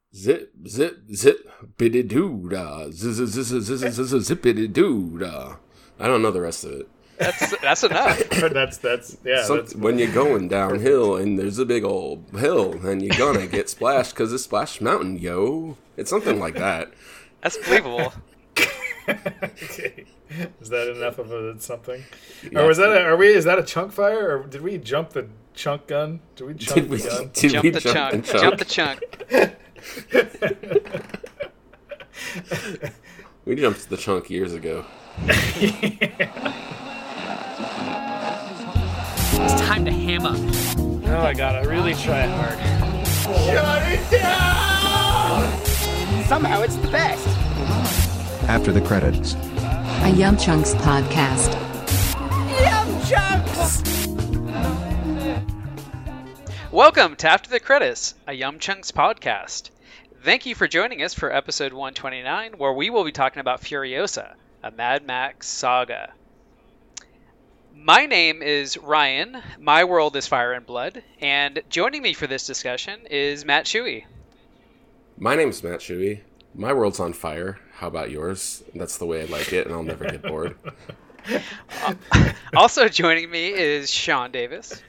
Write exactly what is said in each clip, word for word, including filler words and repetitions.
Zip, zip, zip, biddy doo da. Zippity doo da. I don't know the rest of it. That's that's enough. that's that's yeah. Some, that's when you're going downhill and there's a big old hill and you're gonna get splashed because it's Splash Mountain, yo. It's something like that. That's believable. Okay. Is that enough of a something? Yeah. Or was that a, are we? Is that a chunk fire, or did we jump the chunk gun? Did we chunk Did we, the gun? did Jump we the jump chunk. the chunk? Jump the chunk. We jumped the chunk years ago. It's time to hammer. Oh, I gotta really try hard. Somehow it's the best. After the credits. A Yum Chunks podcast. Yum Chunks! Welcome to After the Credits, a Yum Chunks podcast. Thank you for joining us for episode one twenty-nine, where we will be talking about Furiosa, a Mad Max saga. My name is Ryan, my world is Fire and Blood, and joining me for this discussion is Matt Shuey. My name's Matt Shuey. My world's on fire. How about yours? That's the way I like it, and I'll never get bored. Also joining me is Sean Davis.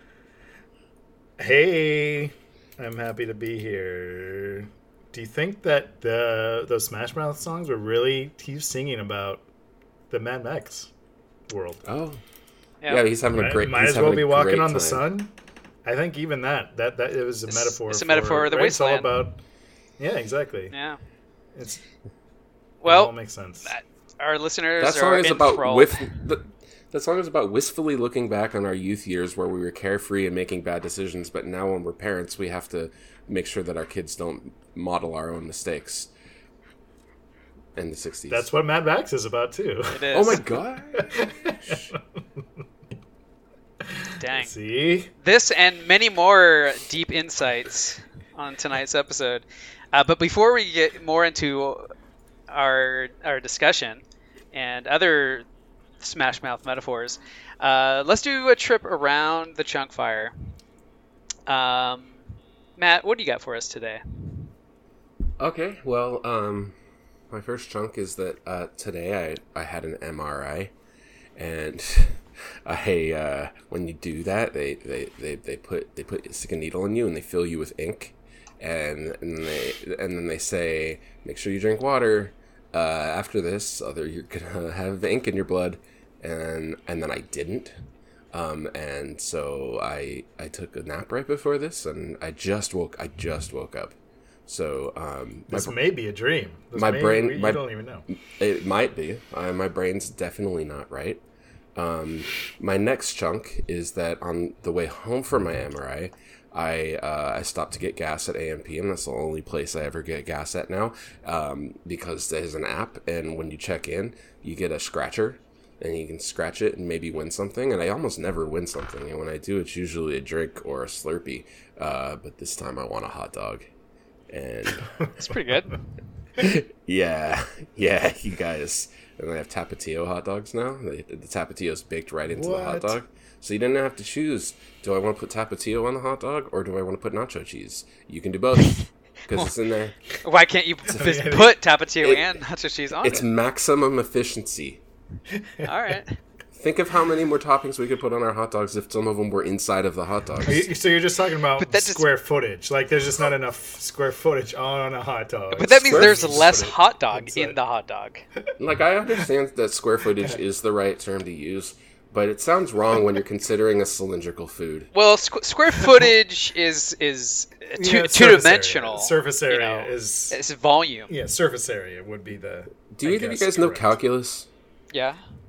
Hey, I'm happy to be here. Do you think that the those Smash Mouth songs were really he's singing about the Mad Max world? Oh, Yep. yeah. He's having Might, a great. might he's as well having be a walking great on the time. sun. I think even that that that it was a It's- metaphor. it's a metaphor for, of the right? It's all wasteland. about. Yeah, exactly. Yeah. It's Well, it all makes sense. our listeners That song are is about enthralled. with. The, that song is about wistfully looking back on our youth years where we were carefree and making bad decisions, but now when we're parents, we have to make sure that our kids don't model our own mistakes. In the sixties. That's what Mad Max is about too. It is. Oh my god! Dang. See, This and many more deep insights on tonight's episode. Uh, but before we get more into our our discussion and other Smash Mouth metaphors, uh, let's do a trip around the chunk fire. Um, Matt, what do you got for us today? Okay, well, um, my first chunk is that uh, today I, I had an M R I, and I uh, when you do that, they, they, they, they put they put stick a needle in you and they fill you with ink, and and they and then they say make sure you drink water uh, after this, other you're gonna have ink in your blood, and and then I didn't. Um, and so I I took a nap right before this, and I just woke I just woke up. So um, this my, may be a dream. This my may, brain- we, my- you don't even know. it might be. Uh, my brain's definitely not right. Um, my next chunk is that on the way home from my M R I, I uh, I stopped to get gas at A M P, and that's the only place I ever get gas at now, um, because there's an app, and when you check in, you get a scratcher, and you can scratch it and maybe win something, and I almost never win something, and when I do, it's usually a drink or a Slurpee, uh, but this time I want a hot dog, and It's pretty good. yeah, yeah, you guys. And they have Tapatio hot dogs now. They, the Tapatio's baked right into the hot What? dog. So you didn't have to choose, do I want to put Tapatio on the hot dog or do I want to put nacho cheese? You can do both because it's in there. Why can't you just put Tapatio It- and nacho cheese on It's it? maximum efficiency. All right. Think of how many more toppings we could put on our hot dogs if some of them were inside of the hot dogs. Are you- So you're just talking about But that just- square footage. Like there's just not enough square footage on a hot dog. But that means Square there's footage less footage hot dog inside. in the hot dog. Like, I understand that square footage is the right term to use, but it sounds wrong when you're considering a cylindrical food. Well, squ- square footage is is You two know, two dimensional. Surface area, surface you area know, is it's volume. yeah. Surface area would be the. Do I either of you guess, guys know correct. calculus? Yeah.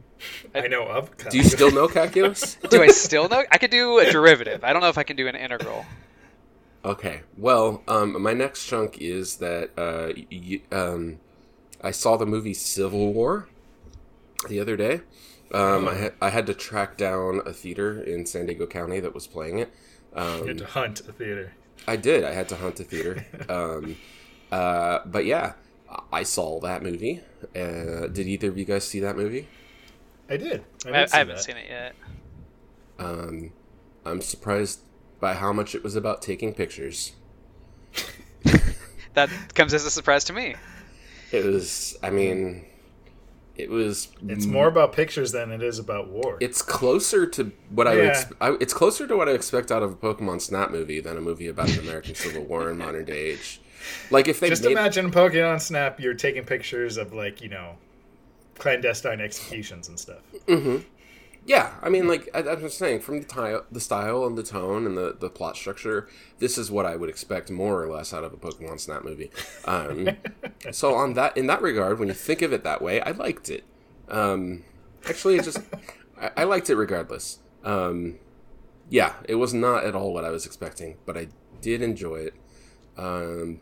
I know of. Do you still know calculus? Do I still know? I could do a derivative. I don't know if I can do an integral. Okay, well, um, my next chunk is that uh, y- um, I saw the movie Civil War the other day. Um, I, had, I had to track down a theater in San Diego County that was playing it. Um, You had to hunt a theater. I did. I had to hunt a theater. um, uh, but yeah, I saw that movie. Uh, did either of you guys see that movie? I did. I, I, did I see haven't that. seen it yet. Um, I'm surprised by how much it was about taking pictures. that comes as a surprise to me. It was. I mean, it was. It's more about pictures than it is about war. It's closer to what I would. Yeah. Ex- I, it's closer to what I expect out of a Pokemon Snap movie than a movie about the American Civil War in modern day age. Like if they Just made, imagine Pokemon Snap, you're taking pictures of, like, you know, clandestine executions and stuff. Yeah, I mean, like I, I'm just saying, from the, ty- the style and the tone and the, the plot structure, this is what I would expect more or less out of a Pokemon Snap movie. Um, so on that, in that regard, when you think of it that way, I liked it. Um, actually, it just I, I liked it regardless. Um, yeah, it was not at all what I was expecting, but I did enjoy it. Um,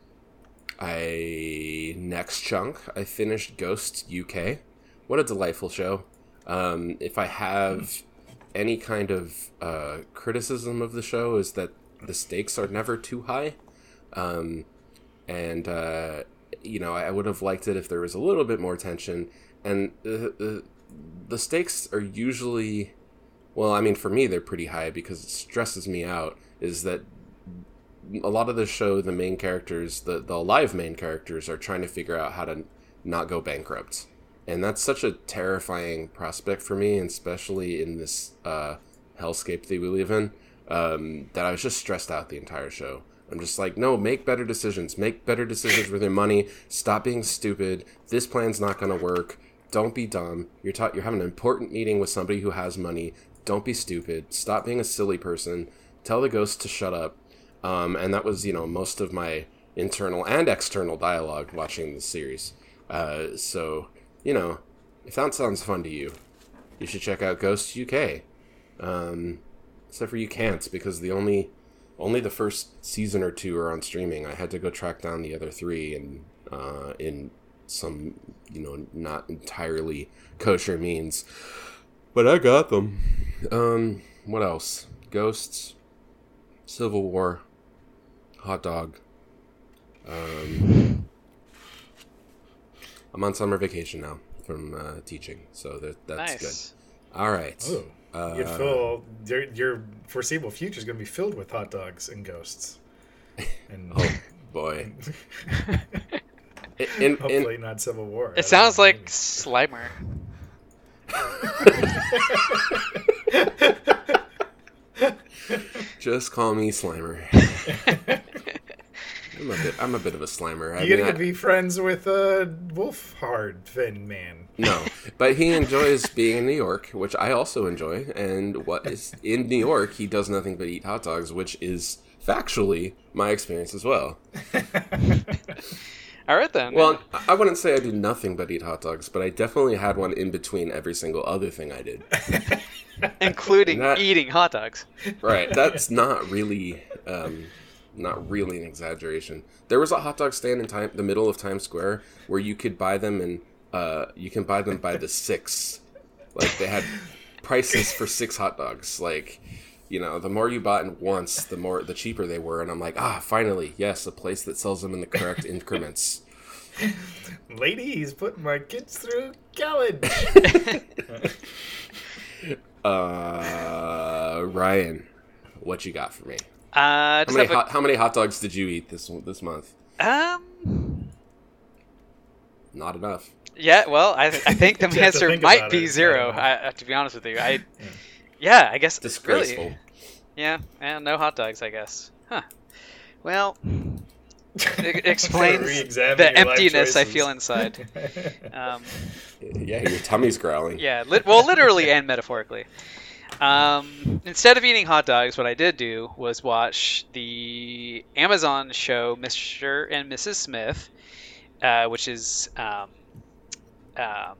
I next chunk, I finished Ghost U K. What a delightful show. Um, if I have any kind of uh, criticism of the show, is that the stakes are never too high. Um, and, uh, you know, I would have liked it if there was a little bit more tension. And the, the, the stakes are usually, well, I mean, for me, they're pretty high because it stresses me out, is that a lot of the show, the main characters, the, the alive main characters, are trying to figure out how to not go bankrupt. And that's such a terrifying prospect for me, and especially in this uh, hellscape that we live in, um, that I was just stressed out the entire show. I'm just like, no, make better decisions. Make better decisions with your money. Stop being stupid. This plan's not going to work. Don't be dumb. You're ta- you're having an important meeting with somebody who has money. Don't be stupid. Stop being a silly person. Tell the ghost to shut up. Um, and that was, you know, most of my internal and external dialogue watching the series. Uh, so... You know, if that sounds fun to you, you should check out Ghost U K. Um, except for you can't, because the only only the first season or two are on streaming. I had to go track down the other three and uh, in some, you know, not entirely kosher means. But I got them. Um, what else? Ghosts, Civil War, Hot Dog. Um... I'm on summer vacation now from uh, teaching, so that, that's Nice. good. All right. Ooh. Uh, You'd fill, your, your foreseeable future is going to be filled with hot dogs and ghosts. And oh, boy. in, in, hopefully not Civil War. I It don't sounds know. like Slimer. just call me Slimer. I'm a bit. I'm a bit of a Slimer. I You're mean, going to I- be friends with a wolf hard fin man. No, but he enjoys being in New York, which I also enjoy. And what is in New York, he does nothing but eat hot dogs, which is factually my experience as well. All right then. Well, I wouldn't say I do nothing but eat hot dogs, but I definitely had one in between every single other thing I did. including that- eating hot dogs. Right, that's not really, um, not really an exaggeration. There was a hot dog stand in time, the middle of Times Square, where you could buy them and uh, you can buy them by the six. Like they had prices for six hot dogs. Like, you know, the more you bought in once, the more the cheaper they were. And I'm like, ah, finally, yes, a place that sells them in the correct increments. Ladies, putting my kids through college. uh, Ryan, what you got for me? Uh, How just many, have a- hot, how many hot dogs did you eat this this month? um. Not enough. Yeah, well, I, I think the You have to answer think might about be it. I zero. don't know. I, to be honest with you, I, yeah, I guess Disgraceful. Really, yeah, and no hot dogs, I guess. Huh. Well, it explains Re-examine the your life emptiness I choices. feel inside. Um, Yeah, your tummy's growling. yeah, lit- well, literally and metaphorically. Um, instead of eating hot dogs, what I did do was watch the Amazon show Mister and Missus Smith, uh, which is um, um,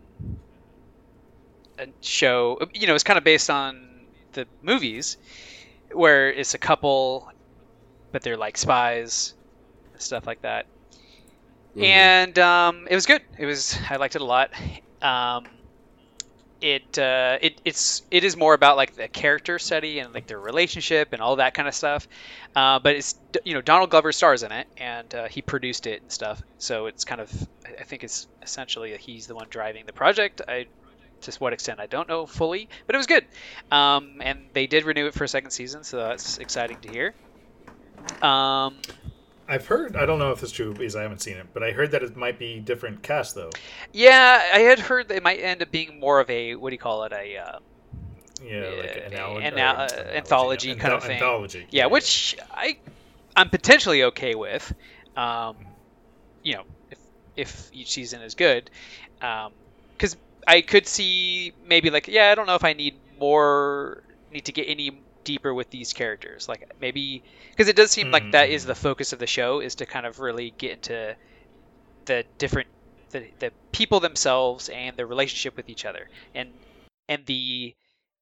a show. You know, it's kind of based on the movies, where it's a couple, but they're like spies, stuff like that. Mhm. And um, it was good. It was I liked it a lot. Um, it uh, it it's it is more about like the character study and like their relationship and all that kind of stuff. Uh, but it's you know Donald Glover stars in it and uh, he produced it and stuff. So it's kind of I think it's essentially he's the one driving the project. I to what extent I don't know fully, but it was good. Um, and they did renew it for a second season, so that's exciting to hear. Um, I've heard. I don't know if it's true because I haven't seen it, but I heard that it might be different cast though. Yeah, I had heard that it might end up being more of a what do you call it a uh, Yeah, like an, uh, anal- an, or uh, anthology, anthology yeah. kind Anth- of thing. Anthology. Yeah, which I I'm potentially okay with. Um, you know, if if each season is good, because I could see maybe like yeah, I don't know if I need more need to get any deeper with these characters. Like maybe because it does seem like that is the focus of the show is to kind of really get into the different the, the people themselves and their relationship with each other and and the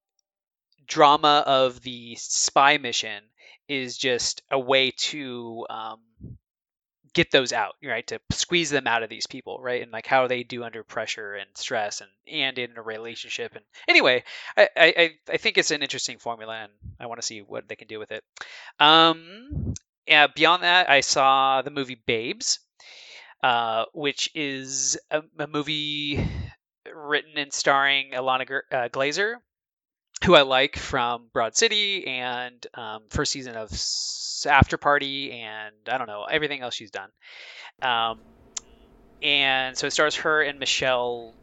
drama of the spy mission is just a way to um, get those out, right? To squeeze them out of these people, right? And like how they do under pressure and stress and and in a relationship. And anyway, I I, I think it's an interesting formula, and I want to see what they can do with it. Um, yeah. Beyond that, I saw the movie Babes, uh, which is a, a movie written and starring Alana Gr- uh, Glazer, who I like from Broad City and um, first season of After Party and I don't know everything else she's done. Um, and so it stars her and Michelle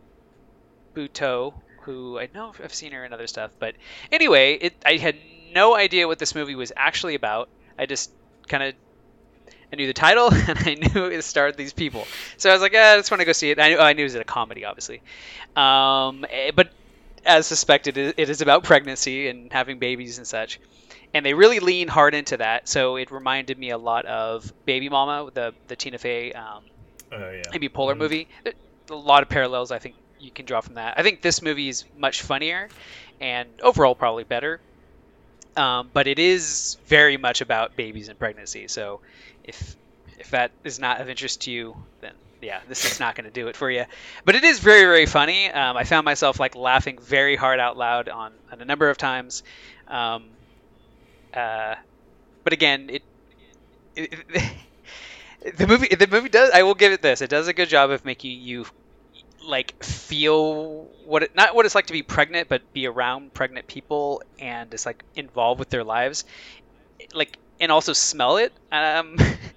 Buteau, who I know I've seen her in other stuff. But anyway, it I had no idea what this movie was actually about. I just kind of I knew the title and I knew it starred these people. So I was like, eh, I just want to go see it. I knew, I knew it was a comedy, obviously. Um, but as suspected, it is about pregnancy and having babies and such. And they really lean hard into that. So it reminded me a lot of Baby Mama, the the Tina Fey, um, Oh yeah. Amy Poehler Mhm. movie. A lot of parallels I think you can draw from that. I think this movie is much funnier and overall probably better. Um, but it is very much about babies and pregnancy. So if if that is not of interest to you, then yeah, this is not going to do it for you. But it is very, very funny. Um, I found myself like laughing very hard out loud on, on a number of times. Um, uh, but again, it, it, it the movie the movie does. I will give it this. It does a good job of making you like feel what it, not what it's like to be pregnant, but be around pregnant people and just like involved with their lives, like and also smell it. Um,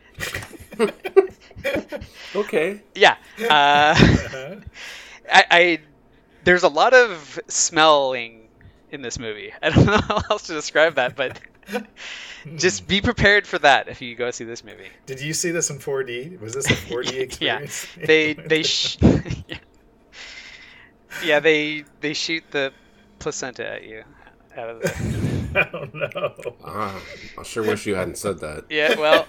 Okay. yeah, uh, I, I there's a lot of smelling in this movie. I don't know how else to describe that, but just be prepared for that if you go see this movie. Did you see this in four D? Was this a four D Yeah, experience? they they sh- yeah. yeah they they shoot the placenta at you out of the Oh no. Ah, I sure wish you hadn't said that. yeah well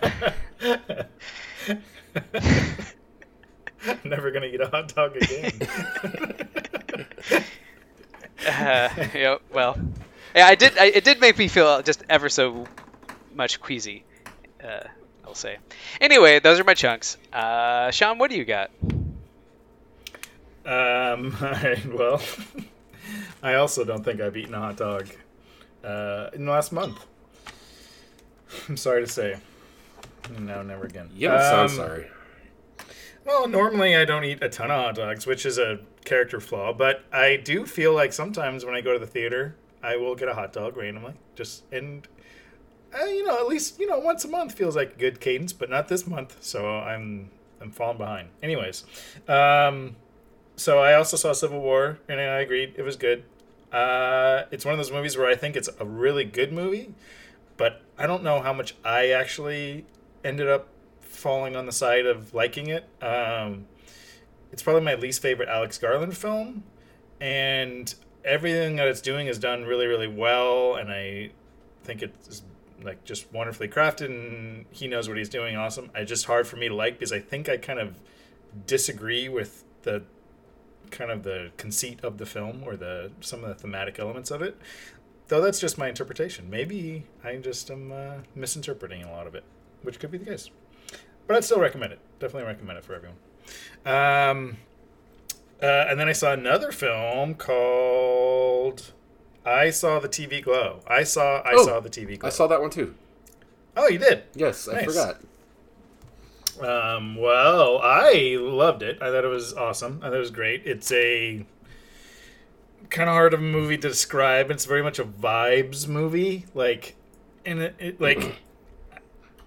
Never gonna eat a hot dog again. uh, yeah well yeah I did I, it did make me feel just ever so much queasy, uh, I'll say. Anyway, those are my chunks. uh, Sean, what do you got? Um, alright, well, I also don't think I've eaten a hot dog uh, in the last month. I'm sorry to say. No, never again. You don't sound Um, sorry. Well, normally I don't eat a ton of hot dogs, which is a character flaw, but I do feel like sometimes when I go to the theater, I will get a hot dog randomly. Just, and, uh, you know, at least, you know, once a month feels like a good cadence, but not this month, so I'm I'm falling behind. Anyways, um, so I also saw Civil War, and I agreed it was good. Uh, it's one of those movies where I think it's a really good movie, but I don't know how much I actually ended up falling on the side of liking it. Um, it's probably my least favorite Alex Garland film, and everything that it's doing is done really, really well, and I think it's like just wonderfully crafted, and he knows what he's doing. Awesome. It's just hard for me to like because I think I kind of disagree with the kind of the conceit of the film or the some of the thematic elements of it. Though that's just my interpretation. Maybe I just am uh, misinterpreting a lot of it, which could be the case. But I'd still recommend it. Definitely recommend it for everyone. Um, uh, and then I saw another film called I Saw the T V Glow. I saw I Oh, saw the T V Glow. I saw that one too. Oh, you did? Yes, I Nice. forgot. Um, well, I loved it. I thought it was awesome. I thought it was great. It's a kind of hard of a movie to describe. It's very much a vibes movie. Like, and it, it like,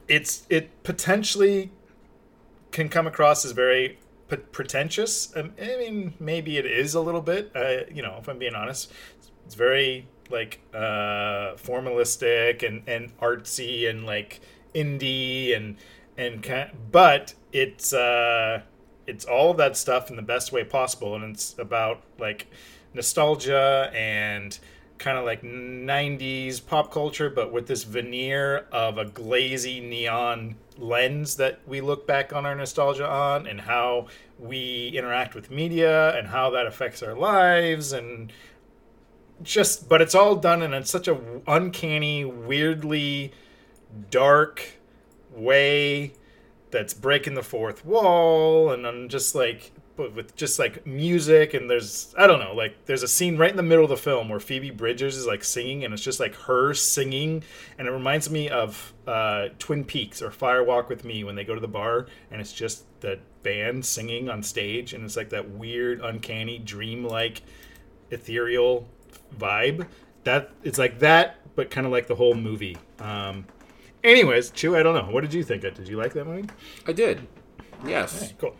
it's it potentially can come across as very p- pretentious. Um, I mean, maybe it is a little bit. Uh, you know, if I'm being honest, it's very like uh, formalistic and, and artsy and like indie and and kind but it's uh, it's all of that stuff in the best way possible, and it's about like nostalgia and kind of like nineties pop culture, but with this veneer of a glazy neon lens that we look back on our nostalgia on, and how we interact with media and how that affects our lives, and just, but it's all done in such a uncanny, weirdly dark way that's breaking the fourth wall, and I'm just like, but with just like music, and there's, I don't know, like there's a scene right in the middle of the film where Phoebe Bridgers is like singing, and it's just like her singing, and it reminds me of uh, Twin Peaks or Fire Walk with Me when they go to the bar and it's just the band singing on stage, and it's like that weird, uncanny, dream-like, ethereal vibe. That it's like that, but kind of like the whole movie. Um, anyways, Chew, I don't know. What did you think? Did you like that movie? I did. Yes. Okay, cool.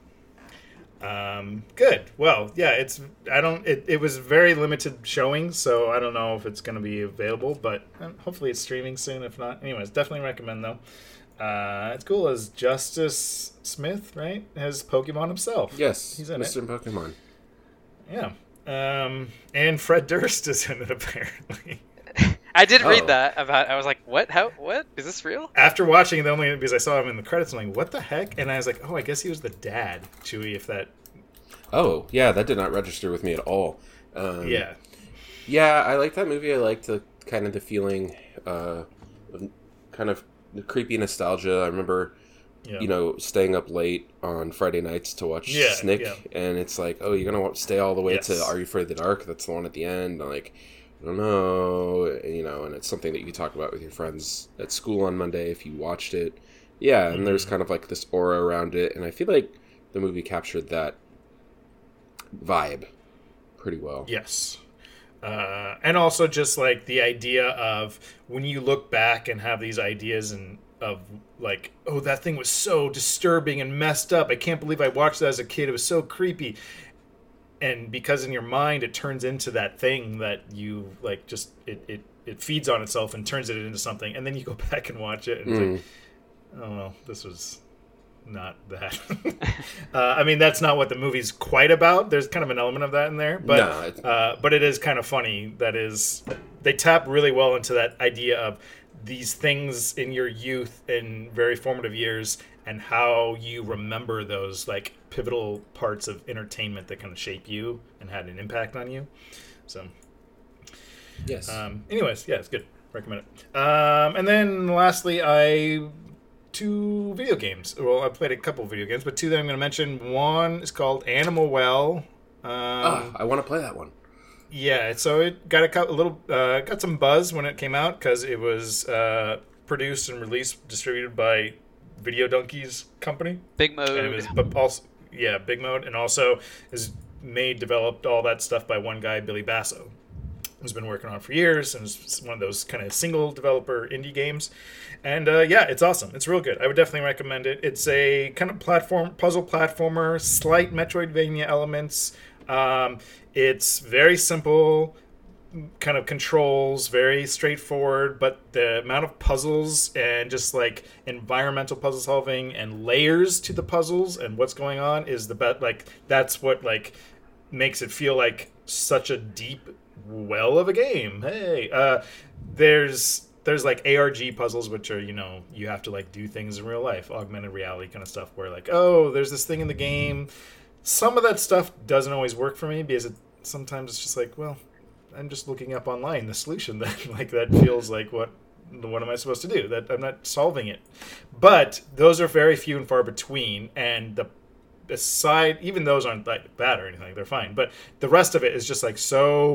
Um, good. Well, yeah, it's, I don't, it, it was very limited showing, so I don't know if it's going to be available, but um, hopefully it's streaming soon. If not, anyways, definitely recommend though. Uh, it's cool as Justice Smith, right? Has Pokemon himself. Yes. He's in Mister it. Pokemon. Yeah. Um, and Fred Durst is in it apparently. I did read Oh. that about. I was like, "What? How? What is this real?" After watching it, only because I saw him in the credits, I'm like, what the heck? And I was like, oh, I guess he was the dad, Chewie, if that... Oh, yeah, that did not register with me at all. Um, Yeah. Yeah, I like that movie. I liked the kind of the feeling, uh, of kind of the creepy nostalgia. I remember, Yeah. you know, staying up late on Friday nights to watch Yeah, Snick, yeah. and it's like, oh, you're gonna wa- stay all the way Yes. to Are You Afraid of the Dark? That's the one at the end. Like, I don't know, you know, and it's something that you can talk about with your friends at school on Monday if you watched it. Yeah, and Mm-hmm. there's kind of like this aura around it, and I feel like the movie captured that vibe pretty well. Yes. Uh, and also just like the idea of when you look back and have these ideas and of like, oh, that thing was so disturbing and messed up. I can't believe I watched that as a kid. It was so creepy. And because in your mind it turns into that thing that you like, just it, it, it feeds on itself and turns it into something. And then you go back and watch it and Mm. it's like, oh, well, this was not that. uh, I mean, that's not what the movie's quite about. There's kind of an element of that in there, but No, it's- uh, but it is kind of funny. That is, they tap really well into that idea of these things in your youth and very formative years, and how you remember those like pivotal parts of entertainment that kind of shape you and had an impact on you. So, Yes. um, anyways, yeah, it's good. Recommend it. Um, and then lastly, I two video games. Well, I played a couple video games, but two that I'm going to mention. One is called Animal Well. Um, oh, I want to play that one. Yeah, so it got a, cou- a little, uh, got some buzz when it came out because it was uh, produced and released, distributed by Video Donkeys Company. Big mode. And it was, but also, yeah, Big Mode, and also is made, developed, all that stuff by one guy, Billy Basso, who's been working on it for years, and it's one of those kind of single developer indie games. And uh, yeah, it's awesome. It's real good. I would definitely recommend it. It's a kind of platform, puzzle platformer, slight Metroidvania elements. Um, it's very simple, kind of controls, very straightforward, but the amount of puzzles and just like environmental puzzle solving and layers to the puzzles and what's going on is the best. Like that's what like makes it feel like such a deep well of a game. Hey, uh, there's there's like A R G puzzles, which are, you know, you have to like do things in real life, augmented reality kind of stuff, where like, oh, there's this thing in the game. Some of that stuff doesn't always work for me because it sometimes it's just like, well, I'm just looking up online the solution that like that feels like what what am I supposed to do? That I'm not solving it. But those are very few and far between, and the aside, even those aren't like bad or anything, they're fine. But the rest of it is just like so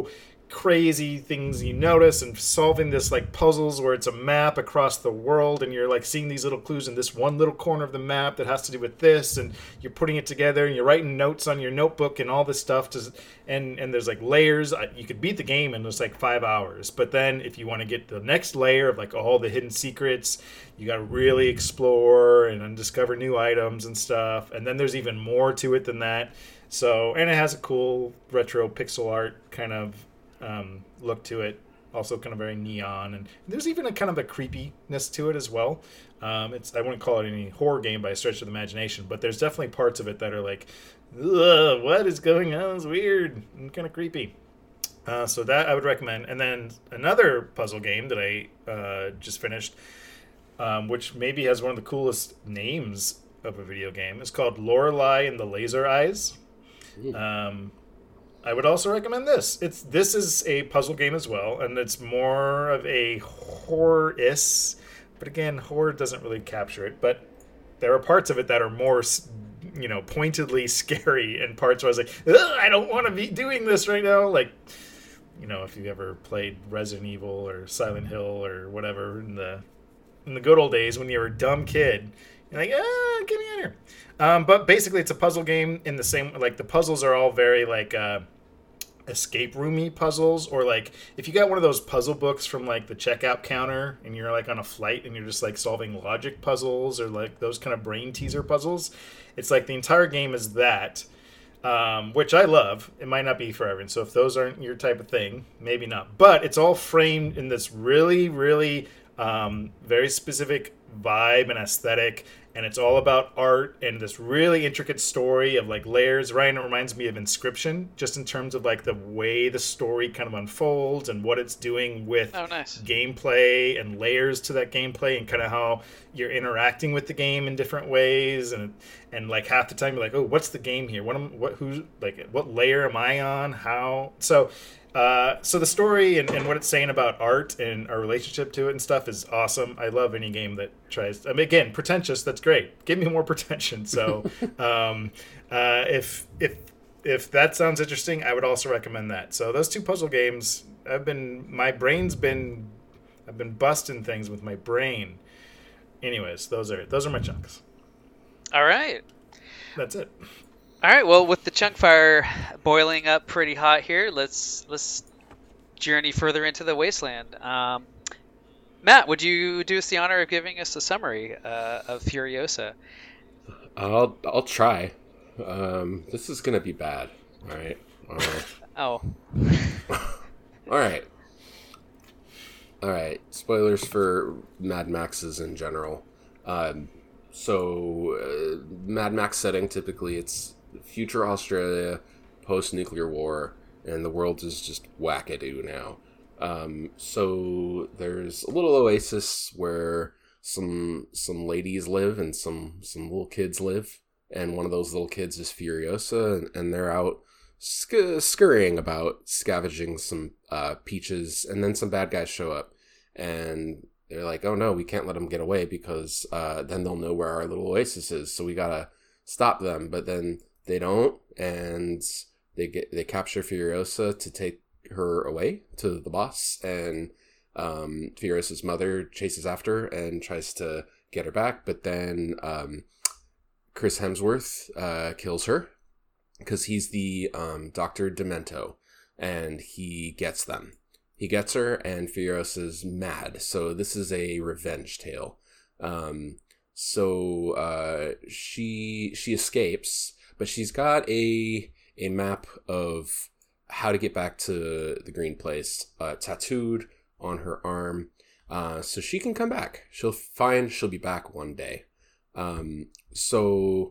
crazy things you notice, and solving this like puzzles where it's a map across the world, and you're like seeing these little clues in this one little corner of the map that has to do with this, and you're putting it together, and you're writing notes on your notebook and all this stuff to, and and there's like layers. You could beat the game in just like five hours, but then if you want to get the next layer of like all the hidden secrets, you got to really explore and undiscover new items and stuff, and then there's even more to it than that. So, and it has a cool retro pixel art kind of um, look to it, also kind of very neon, and there's even a kind of a creepiness to it as well. Um, it's I wouldn't call it any horror game by a stretch of the imagination, but there's definitely parts of it that are like, ugh, what is going on? It's weird and kind of creepy. Uh, so that I would recommend. And then another puzzle game that I uh, just finished, um, which maybe has one of the coolest names of a video game, is called Lorelei and the Laser Eyes. Um, I would also recommend this. It's this is a puzzle game as well, and it's more of a horror-ish, but again, horror doesn't really capture it. But there are parts of it that are more, you know, pointedly scary, and parts where I was like, ugh, I don't want to be doing this right now. Like, you know, if you ever played Resident Evil or Silent Hill or whatever in the in the good old days when you were a dumb kid. You're like, ah, get me in here. Um, but basically, it's a puzzle game in the same, like, the puzzles are all very, like, uh, escape roomy puzzles. Or, like, if you got one of those puzzle books from, like, the checkout counter and you're, like, on a flight and you're just, like, solving logic puzzles or, like, those kind of brain teaser puzzles, it's like the entire game is that, um, which I love. It might not be for everyone. So if those aren't your type of thing, maybe not. But it's all framed in this really, really um, very specific vibe and aesthetic, and it's all about art and this really intricate story of like layers. Ryan, it reminds me of Inscription, just in terms of like the way the story kind of unfolds and what it's doing with oh, nice. gameplay and layers to that gameplay, and kind of how you're interacting with the game in different ways, and and like half the time you're like, oh, what's the game here? What am what who's like what layer am I on? How so? Uh, so the story and, and what it's saying about art and our relationship to it and stuff is awesome. I love any game that tries. I mean, again, pretentious. That's great. Give me more pretension. So um, uh, if if if that sounds interesting, I would also recommend that. So those two puzzle games, I've been my brain's been I've been busting things with my brain. Anyways, those are those are my chunks. All right. That's it. All right, well, with the chunk fire boiling up pretty hot here, let's let's journey further into the wasteland. Um, Matt, would you do us the honor of giving us a summary uh, of Furiosa? I'll I'll try. Um, this is gonna be bad. All right. All right. Oh. All right. All right. Spoilers for Mad Maxes in general. Um, so uh, Mad Max setting, typically it's future Australia, post-nuclear war, and the world is just wackadoo now. Um, so there's a little oasis where some some ladies live and some some little kids live, and one of those little kids is Furiosa, and, and they're out sc- scurrying about, scavenging some uh, peaches, and then some bad guys show up, and they're like, oh no, we can't let them get away because uh, then they'll know where our little oasis is, so we gotta stop them. But then they don't, and they get they capture Furiosa to take her away to the boss, and um, Furiosa's mother chases after her and tries to get her back, but then um, Chris Hemsworth uh, kills her because he's the um, Doctor Demento, and he gets them. He gets her, and Furiosa's mad, so this is a revenge tale. Um, so uh, she she escapes, but she's got a a map of how to get back to the Green Place uh, tattooed on her arm, uh, so she can come back. She'll find she'll be back one day. Um, so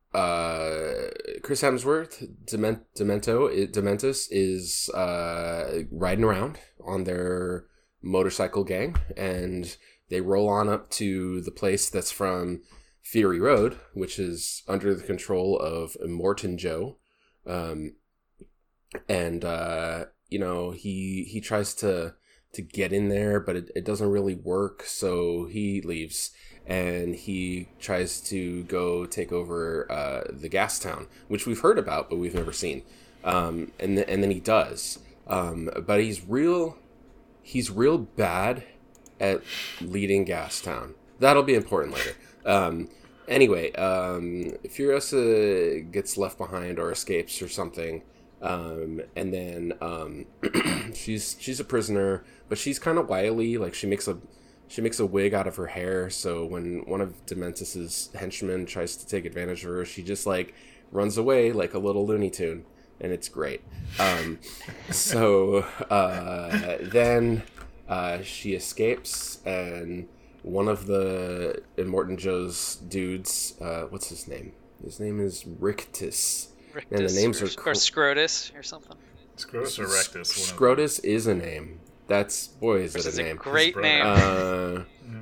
uh, Chris Hemsworth, Dement- Demento, Dementus is uh, riding around on their motorcycle gang, and they roll on up to the place that's from Fury Road, which is under the control of Immortan Joe. Um, and, uh, you know, he he tries to, to get in there, but it, it doesn't really work, so he leaves. And he tries to go take over uh, the gas town, which we've heard about, but we've never seen. Um, and, th- and then he does. Um, but he's real, he's real bad at leading Gastown. That'll be important later. Um, anyway, um, Furiosa gets left behind or escapes or something. Um, and then, um, she's, she's a prisoner, but she's kind of wily. Like she makes a, she makes a wig out of her hair. So when one of Dementus's henchmen tries to take advantage of her, she just like runs away like a little Looney Tune. And it's great. Um, so, uh, then, uh, she escapes and one of the Immortan Joe's dudes, uh, what's his name? His name is Rictus. Rictus And the names or, are or cool. Scrotus or something. Scrotus or Rectus. one of them. Scrotus is a name. That's, boy, is Which it is a a name. great brother. name. Uh,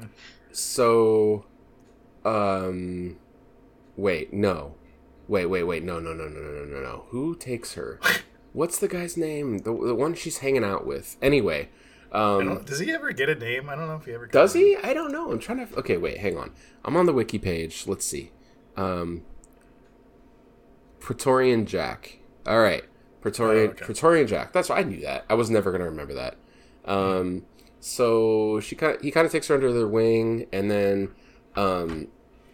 so, um, wait, no. Wait, wait, wait, no, no, no, no, no, no, no. Who takes her? What's the guy's name? The, the one she's hanging out with. Anyway. I Um, don't, does he ever get a name? I don't know if he ever does gets a name. he? I don't know. I'm trying to... Okay, wait, hang on. I'm on the wiki page. Let's see. Um, Praetorian Jack. All right. Praetorian, Oh, okay. Praetorian Jack. That's right. I knew that. I was never going to remember that. Um, so she kind of, he kind of takes her under their wing, and then um,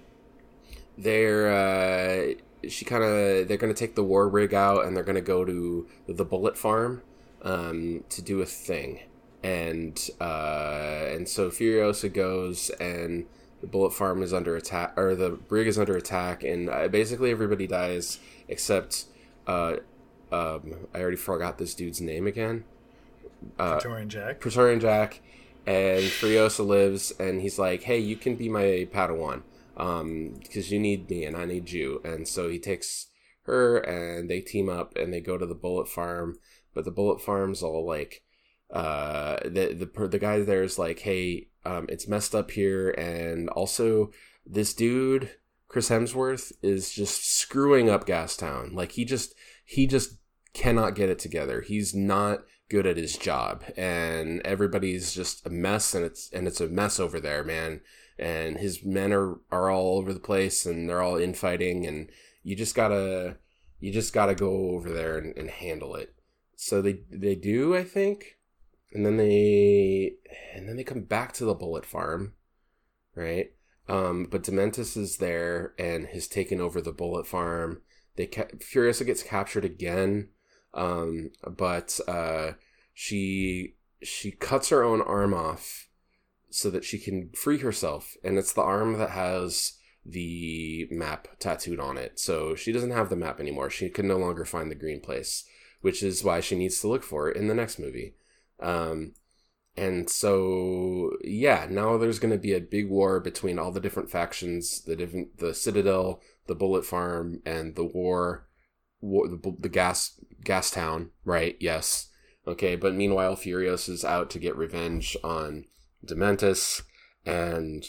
they're... Uh, she kind of they're going to take the war rig out and they're going to go to the bullet farm um, to do a thing. And uh, and so Furiosa goes and the bullet farm is under attack, or the rig is under attack, and uh, basically everybody dies except uh, um, I already forgot this dude's name again. Uh, Praetorian Jack. Praetorian Jack. And Furiosa lives, and he's like, hey, you can be my Padawan. Um, because you need me and I need you. And so he takes her and they team up and they go to the bullet farm, but the bullet farm's all like, uh, the, the, the guy there is like, hey, um, it's messed up here. And also this dude, Chris Hemsworth, is just screwing up Gastown. Like he just, he just cannot get it together. He's not good at his job, and everybody's just a mess, and it's, and it's a mess over there, man. And his men are, are all over the place and they're all infighting, and you just gotta you just gotta go over there and, and handle it. So they they do, I think. And then they and then they come back to the bullet farm, right? Um, but Dementus is there and has taken over the bullet farm. They ca- Furiosa gets captured again, um, but uh, she she cuts her own arm off so that she can free herself, and it's the arm that has the map tattooed on it. So she doesn't have the map anymore. She can no longer find the green place, which is why she needs to look for it in the next movie. Um, and so, yeah, now there's going to be a big war between all the different factions, the different, the Citadel, the Bullet Farm, and the war, war the, the gas, gas town, right? Yes. Okay. But meanwhile, Furiosa is out to get revenge on Dementus, and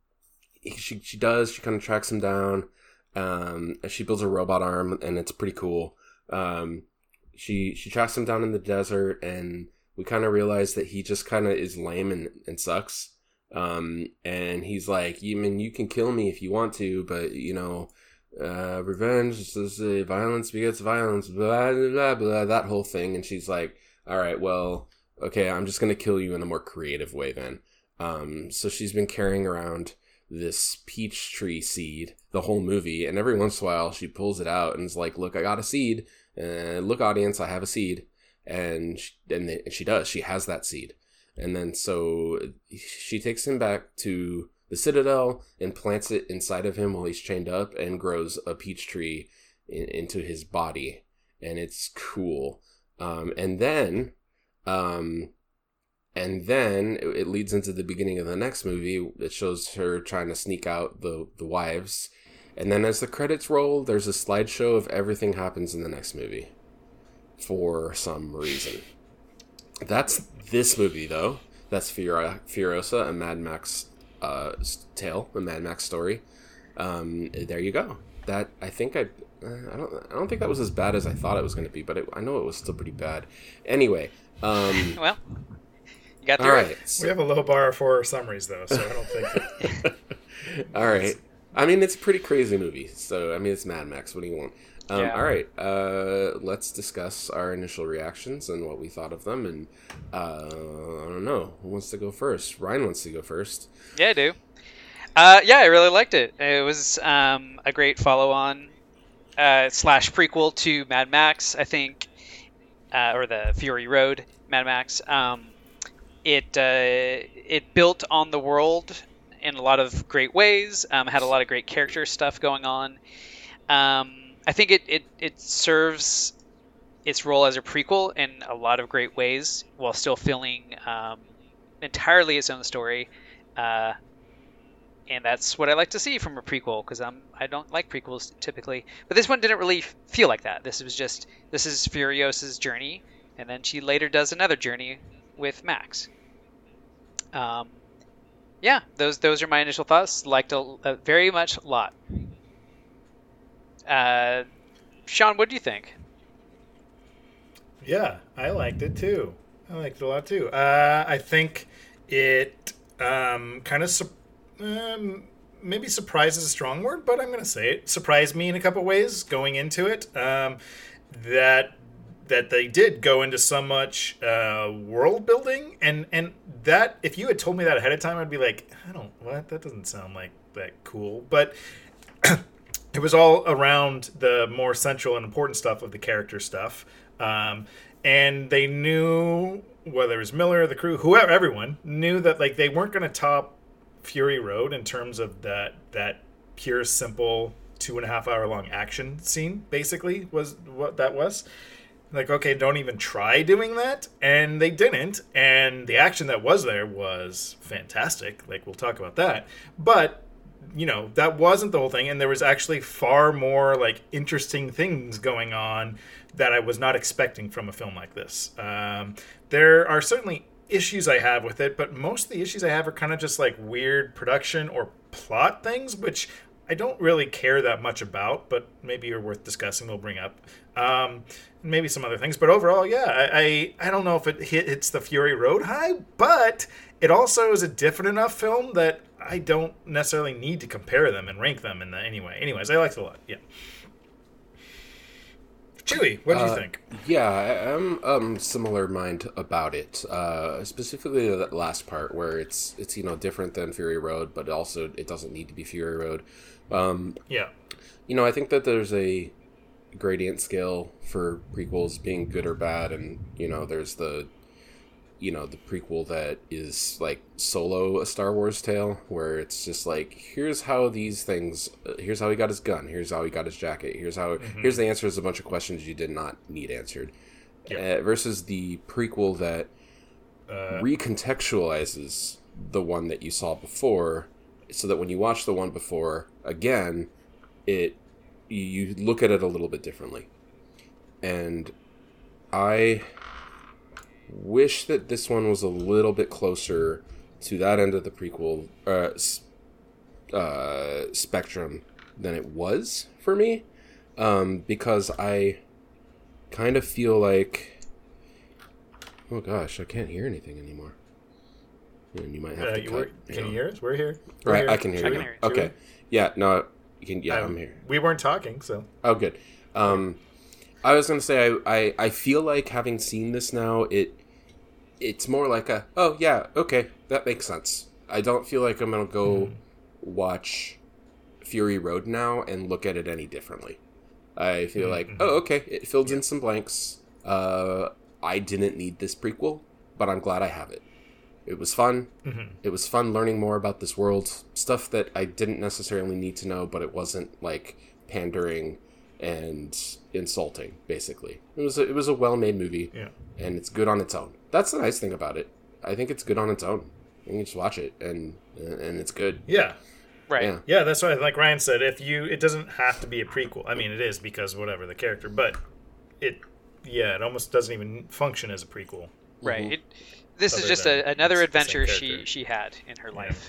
she she does she kind of tracks him down. Um, she builds a robot arm, and it's pretty cool. Um, she she tracks him down in the desert, and we kind of realize that he just kind of is lame and, and sucks. Um, and he's like, "You mean you can kill me if you want to, but you know, uh, revenge is uh, violence begets violence." Blah blah blah blah. That whole thing, and she's like, "All right, well." Okay, I'm just going to kill you in a more creative way then. Um, so she's been carrying around this peach tree seed the whole movie, and every once in a while she pulls it out and is like, look, I got a seed. And look, audience, I have a seed. And she, and, they, and she does. She has that seed. And then so she takes him back to the Citadel and plants it inside of him while he's chained up and grows a peach tree in, into his body. And it's cool. Um, and then... Um, and then it, it leads into the beginning of the next movie. It shows her trying to sneak out the, the wives. And then as the credits roll, there's a slideshow of everything happens in the next movie. For some reason. That's this movie, though. That's Fur- Furiosa, a Mad Max uh, tale, a Mad Max story. Um, there you go. That, I think I... I don't. I don't think that was as bad as I thought it was going to be, but it, I know it was still pretty bad. Anyway, um, well, you got through all right. it. We have a low bar for summaries, though, so I don't think. All right. I mean, it's a pretty crazy movie. So I mean, it's Mad Max. What do you want? Um, Yeah. All right, uh, let's discuss our initial reactions and what we thought of them. And uh, I don't know, who wants to go first? Ryan wants to go first. Yeah, I do. Uh, yeah, I really liked it. It was um, a great follow-on uh, slash prequel to Mad Max, I think, uh, or the Fury Road Mad Max. Um, it uh, it built on the world in a lot of great ways. Um, had a lot of great character stuff going on. Um, I think it, it, it serves its role as a prequel in a lot of great ways while still feeling um, entirely its own story. Uh, and that's what I like to see from a prequel, because I'm I don't like prequels typically. But this one didn't really f- feel like that. This was just, this is Furios's journey, and then she later does another journey with Max. Um, yeah, those those are my initial thoughts. Liked a, a very much a lot. Uh, Sean, what do you think? Yeah, I liked it too. I liked it a lot too. Uh, I think it um, kind of su- um, maybe surprise is a strong word, but I'm going to say it surprised me in a couple ways going into it. Um, that that they did go into so much uh, world building, and and that if you had told me that ahead of time, I'd be like, I don't what that doesn't sound like that cool, but. It was all around the more central and important stuff of the character stuff. Um, and they knew, whether it was Miller, the crew, whoever, everyone, knew that like they weren't going to top Fury Road in terms of that that pure, simple, two and a half hour long action scene, basically, was what that was. Like, okay, don't even try doing that. And they didn't. And the action that was there was fantastic. Like, we'll talk about that. But you know, that wasn't the whole thing, and there was actually far more like interesting things going on that I was not expecting from a film like this. Um, there are certainly issues I have with it, but most of the issues I have are kind of just like weird production or plot things, which I don't really care that much about, but maybe are worth discussing. We'll bring up um, maybe some other things, but overall, yeah, I I, I don't know if it hit, hits the Fury Road high, but it also is a different enough film that I don't necessarily need to compare them and rank them in the anyway. Anyways, I liked it a lot. Yeah. Chewy, what do you Uh, think? Yeah, I- I'm um similar mind about it. Uh, specifically that last part where it's it's you know different than Fury Road, but also it doesn't need to be Fury Road. Um, Yeah. you know, I think that there's a gradient scale for prequels being good or bad, and you know, there's the you know the prequel that is like Solo, a Star Wars tale, where it's just like, here's how these things, uh, here's how he got his gun, here's how he got his jacket, here's how Mm-hmm. here's the answers to a bunch of questions you did not need answered. Yep. Uh, versus the prequel that Uh, recontextualizes the one that you saw before, so that when you watch the one before again, it you, you look at it a little bit differently. And I wish that this one was a little bit closer to that end of the prequel uh, s- uh, spectrum than it was for me, um, because I kind of feel like, oh gosh, I can't hear anything anymore. And you might have uh, to you cut. were, Hang can you on. hear us? We're here. We're Right, here. I can hear I you. can hear you. Okay, yeah, no, you can. Yeah, Um, I'm here. We weren't talking, so. Oh, good. Um, I was gonna say I, I, I feel like having seen this now, it it's more like a, oh yeah, okay, that makes sense. I don't feel like I'm gonna go watch Fury Road now and look at it any differently. I feel like, oh okay, it filled in some blanks. Uh, I didn't need this prequel, but I'm glad I have it. It was fun. Mm-hmm. It was fun learning more about this world. Stuff that I didn't necessarily need to know, but it wasn't like pandering and insulting, basically. It was a, it was a well-made movie, Yeah. and it's good on its own. That's the nice thing about it. I think it's good on its own. You can just watch it, and and it's good. Yeah. Right. Yeah. Yeah, that's why, like Ryan said, if you, it doesn't have to be a prequel. I mean, it is because whatever the character, but it, yeah, it almost doesn't even function as a prequel. Right. It, this is Other just than a, another it's the same adventure she character. she had in her life,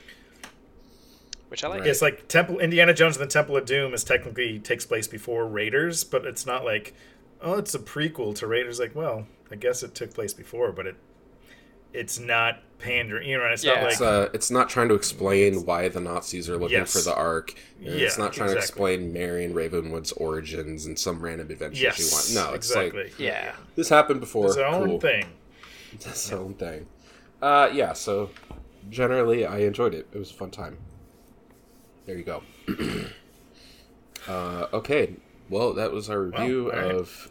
which I like. Right. It's like Temple Indiana Jones and the Temple of Doom is technically takes place before Raiders, but it's not like, oh, it's a prequel to Raiders. Like, well, I guess it took place before, but it it's not pandering. You know, it's Yeah. not like It's, uh, it's not trying to explain why the Nazis are looking Yes. for the Ark. And it's Yeah, not trying exactly. to explain Marion Ravenwood's origins and some random adventure yes, she wants. No, it's exactly. like Yeah. this happened before. It's own cool. thing. It's its own thing. Uh, yeah. So generally, I enjoyed it. It was a fun time. There you go. uh, okay. Well, that was our review Well, all right. of.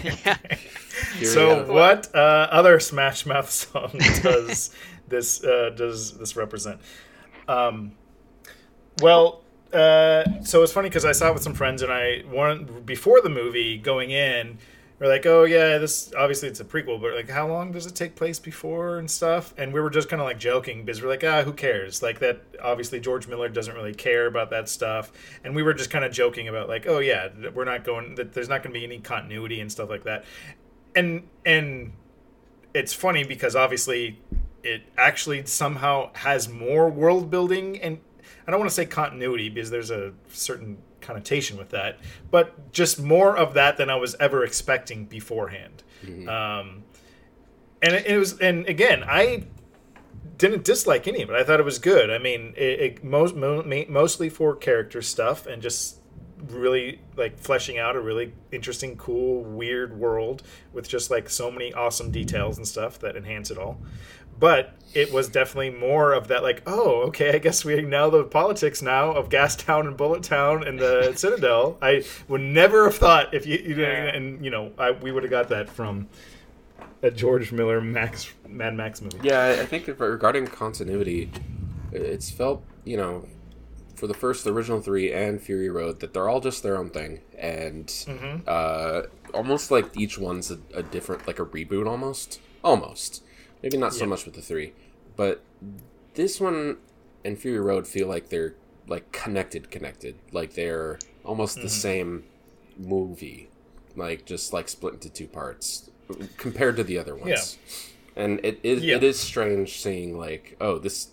So, Furia. what uh, other Smash Mouth song does this uh, does this represent? Um, well, uh, so it's funny because I saw it with some friends, and I one before the movie going in, we're like, "Oh yeah, this obviously it's a prequel, but like, how long does it take place before and stuff?" And we were just kind of like joking because we're like, "Ah, who cares?" Like that. Obviously, George Miller doesn't really care about that stuff, and we were just kind of joking about like, "Oh yeah, we're not going. That there's not going to be any continuity and stuff like that." And and it's funny because obviously it actually somehow has more world building, and I don't want to say continuity because there's a certain connotation with that, but just more of that than I was ever expecting beforehand. Mm-hmm. Um, and it, it was, and again, I didn't dislike any of it. I thought it was good. I mean, it, it most mo- mostly for character stuff and just really like fleshing out a really interesting, cool, weird world with just like so many awesome details and stuff that enhance it all. But it was definitely more of that, like, oh, okay, I guess we know the politics now of Gastown and Bullet Town and the Citadel. I would never have thought if you, you know, and you know, I, we would have got that from a George Miller Max Mad Max movie. Yeah, I think if, regarding continuity, it's felt, you know, for the first, the original three and Fury Road, that they're all just their own thing, and Mm-hmm. uh, almost like each one's a, a different, like a reboot, almost, almost. Maybe not so Yeah. much with the three, but this one and Fury Road feel like they're like connected, connected, like they're almost Mm-hmm. the same movie, like just like split into two parts compared to the other ones. Yeah. And it is Yeah. it is strange seeing like, oh, this.